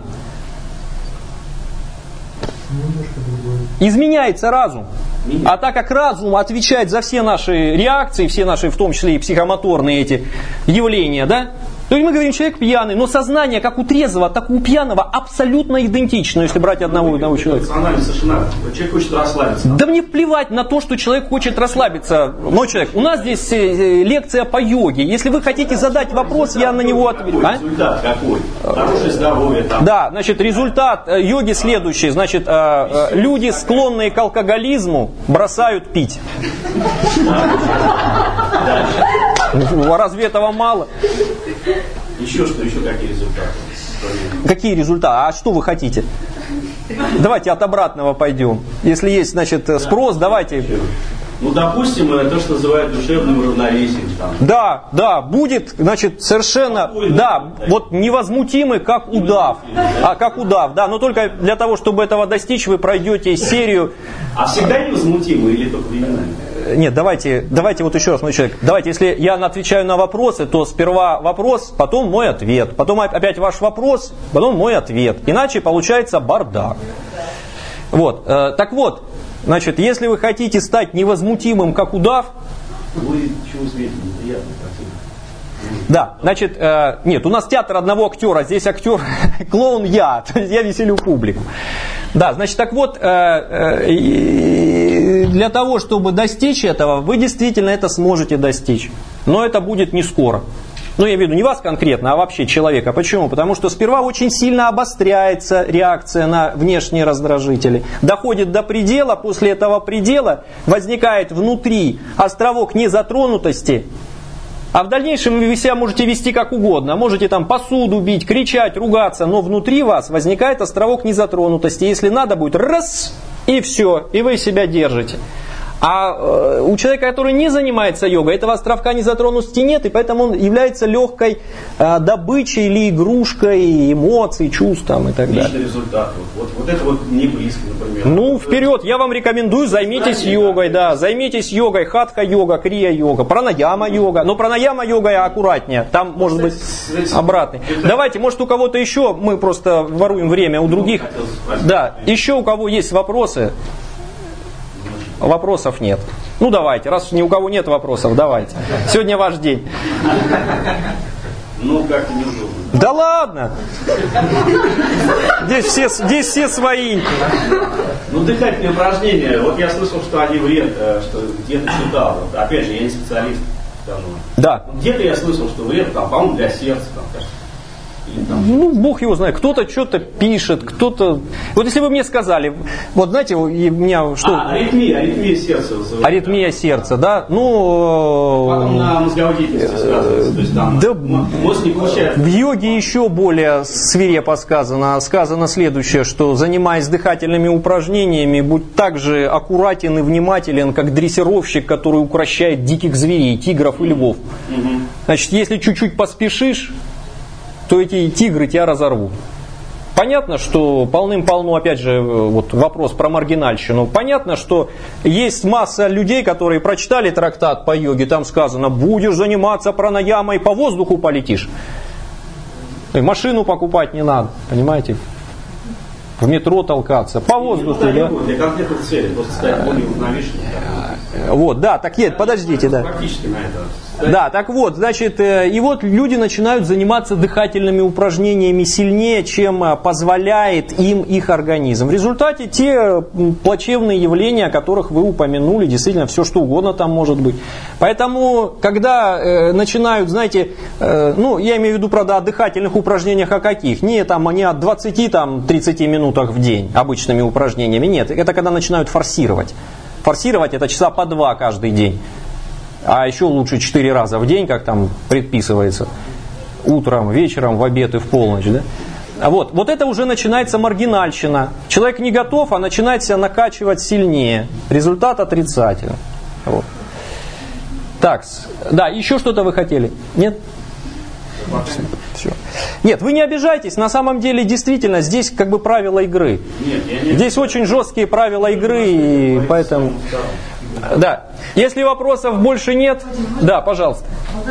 изменяется разум. А так как разум отвечает за все наши реакции, все наши, в том числе и психомоторные эти явления, да? То есть мы говорим, человек пьяный, но сознание, как у трезвого, так и у пьяного, абсолютно идентично, если брать одного и одного человека.
Совершенно. Человек хочет расслабиться.
Да мне плевать на то, что человек хочет расслабиться. Мой человек, у нас здесь лекция по йоге. Если вы хотите задать вопрос, я на него отвечу.
А? Результат какой? Хорошее здоровье там.
Да, значит, результат йоги следующий. Значит, люди, склонные к алкоголизму, бросают пить. Разве этого мало?
Еще что, еще какие результаты?
Какие результаты? А что вы хотите? Давайте от обратного пойдем. Если есть, значит, спрос, давайте.
Ну, допустим, то, что называют душевным равновесием. Там.
Да, да, будет, значит, совершенно, Спокойно, да, да, вот невозмутимый, как удав. Да? А, как удав, да, но только для того, чтобы этого достичь, вы пройдете серию...
А всегда невозмутимый или только временами?
Нет, давайте, давайте вот еще раз, мой человек. Давайте, если я отвечаю на вопросы, то сперва вопрос, потом мой ответ. Потом опять ваш вопрос, потом мой ответ. Иначе получается бардак. Вот, э, так вот, значит, если вы хотите стать невозмутимым, как удав...
Вы чего светите, неприятно, красиво.
Да, значит, э, нет, у нас театр одного актера, здесь актер, клоун я, то есть я веселю публику. Да, значит, так вот, э, э, для того, чтобы достичь этого, вы действительно это сможете достичь. Но это будет не скоро. Ну, я имею в виду не вас конкретно, а вообще человека. Почему? Потому что сперва очень сильно обостряется реакция на внешние раздражители. Доходит до предела, после этого предела возникает внутри островок незатронутости. А в дальнейшем вы себя можете вести как угодно. Можете там посуду бить, кричать, ругаться, но внутри вас возникает островок незатронутости. Если надо будет раз, и все, и вы себя держите. А э, у человека, который не занимается йогой, этого островка незатронутости нет, и поэтому он является легкой э, добычей или игрушкой эмоций, чувств там, и так далее.
Личный результат. Вот, вот, вот это вот не близко, например.
Ну, вперед, я вам рекомендую, займитесь йогой, да, займитесь йогой, хатха-йога, крия-йога, пранаяма-йога. Но пранаяма-йога аккуратнее, там может быть обратный. Давайте, может у кого-то еще, мы просто воруем время у других. Да, еще у кого есть вопросы. Вопросов нет. Ну давайте, раз ни у кого нет вопросов, давайте. Сегодня ваш день.
Ну как-то неудобно.
Да ладно! Здесь все, здесь все свои.
Ну дыхательные упражнения, вот я слышал, что они вред, что где-то читал. Вот, опять же, я не специалист, скажу.
Да.
Где-то я слышал, что вред, там, по-моему, для сердца, там, кажется.
Ну, Бог его знает. Кто-то что-то пишет, кто-то... Вот если бы мне сказали, вот знаете, у меня что...
А, аритмия, аритмия сердца. Вызывает,
аритмия
да.
сердца, да? Ну...
Потом на мозговой деятельности сказывается. То есть там
да,
мозг не получает...
В йоге еще более свирепо сказано. Сказано следующее, что занимаясь дыхательными упражнениями, будь так же аккуратен и внимателен, как дрессировщик, который укрощает диких зверей, тигров и львов. Угу. Значит, если чуть-чуть поспешишь, то эти тигры тебя разорвут. Понятно, что полным-полно, опять же, вот вопрос про маргинальщину. Понятно, что есть масса людей, которые прочитали трактат по йоге, там сказано, будешь заниматься пранаямой, по воздуху полетишь. И машину покупать не надо, понимаете? В метро толкаться, по воздуху, да?
Для конкретных целей, просто стать более уравновешенным.
Вот, да, так нет, подождите, да.
Практически на это.
Да, так вот, значит, и вот люди начинают заниматься дыхательными упражнениями сильнее, чем позволяет им их организм. В результате те плачевные явления, о которых вы упомянули, действительно, все что угодно там может быть. Поэтому, когда э, начинают, знаете, э, ну, я имею в виду, правда, о дыхательных упражнениях о каких? Не, там, не от двадцати-тридцати минутах в день обычными упражнениями, нет. Это когда начинают форсировать. Форсировать это часа по два каждый день. А еще лучше четыре раза в день, как там предписывается. Утром, вечером, в обед и в полночь. Да? Вот. вот это уже начинается маргинальщина. Человек не готов, а начинает себя накачивать сильнее. Результат отрицательный. Вот. Так, да, еще что-то вы хотели? Нет? Все. Нет, вы не обижайтесь, на самом деле действительно здесь как бы правила игры.
Нет, я не...
Здесь очень жесткие правила игры, и поэтому... Да, если вопросов больше нет, да, пожалуйста.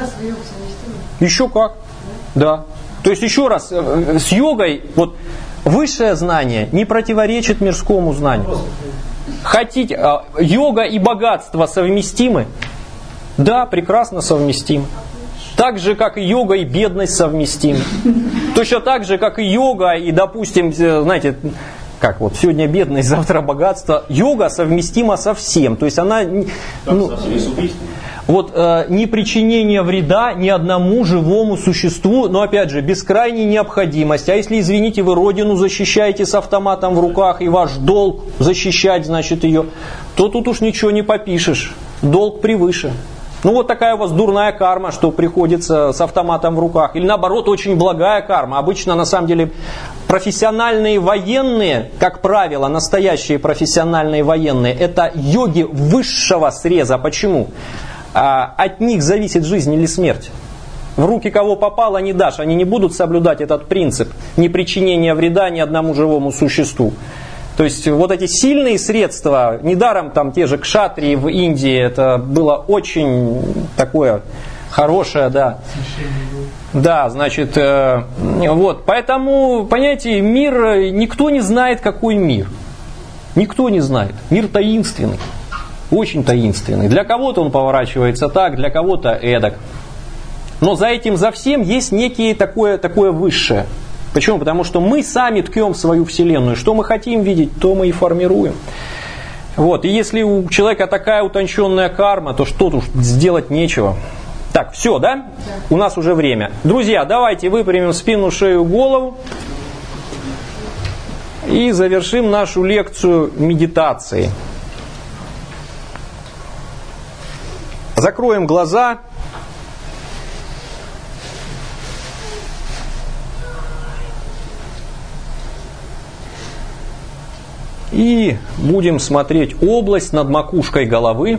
Еще как? Да. То есть еще раз, с йогой, вот высшее знание не противоречит мирскому знанию. Хотите, йога и богатство совместимы? Да, прекрасно совместимы. Так же, как и йога и бедность совместимы. Точно так же, как и йога и, допустим, знаете, как вот сегодня бедность, завтра богатство. Йога совместима со всем. То есть она ну, вот, э, не причинение вреда ни одному живому существу, но опять же, без крайней необходимости. А если, извините, вы родину защищаете с автоматом в руках, и ваш долг защищать, значит, ее, то тут уж ничего не попишешь. Долг превыше. Ну вот такая у вас дурная карма, что приходится с автоматом в руках. Или наоборот, очень благая карма. Обычно на самом деле профессиональные военные, как правило, настоящие профессиональные военные, это йоги высшего среза. Почему? А, от них зависит жизнь или смерть. В руки кого попало не дашь. Они не будут соблюдать этот принцип непричинения вреда ни одному живому существу. То есть вот эти сильные средства, недаром там те же кшатрии в Индии, это было очень такое хорошее, да. Да, значит, э, вот, поэтому, понимаете, мир, никто не знает, какой мир. Никто не знает. Мир таинственный, очень таинственный. Для кого-то он поворачивается так, для кого-то эдак. Но за этим, за всем есть некие такое, такое высшее. Почему? Потому что мы сами ткем свою вселенную. Что мы хотим видеть, то мы и формируем. Вот. И если у человека такая утонченная карма, то что тут сделать нечего. Так, все, да? Да. У нас уже время. Друзья, давайте выпрямим спину, шею, голову. И завершим нашу лекцию медитацией. Закроем глаза. И будем смотреть область над макушкой головы.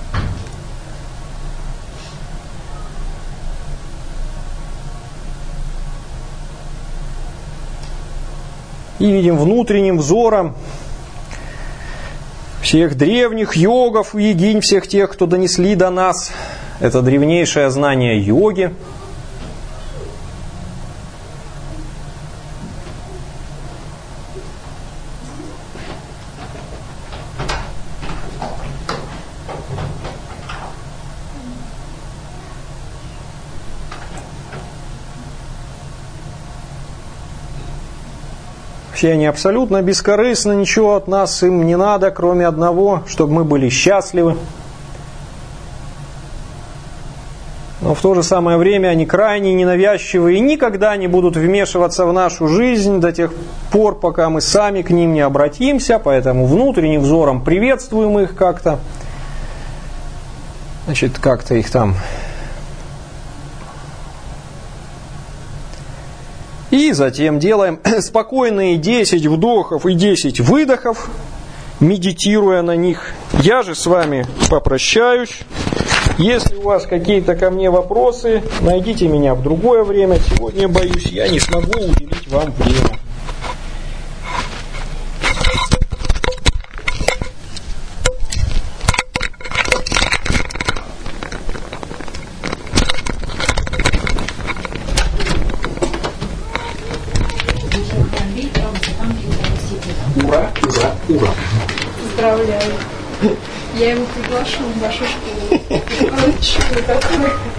И видим внутренним взором всех древних йогов, йогинь, всех тех, кто донесли до нас это древнейшее знание йоги. Все они абсолютно бескорыстны, ничего от нас им не надо, кроме одного, чтобы мы были счастливы. Но в то же самое время они крайне ненавязчивы и никогда не будут вмешиваться в нашу жизнь до тех пор, пока мы сами к ним не обратимся, поэтому внутренним взором приветствуем их как-то. Значит, как-то их там... И затем делаем спокойные десять вдохов и десять выдохов, медитируя на них. Я же с вами попрощаюсь. Если у вас какие-то ко мне вопросы, найдите меня в другое время. Сегодня, боюсь, я не смогу уделить вам время. Ура, ура, ура.
Поздравляю. Я его приглашу в вашу школу. Школу такую.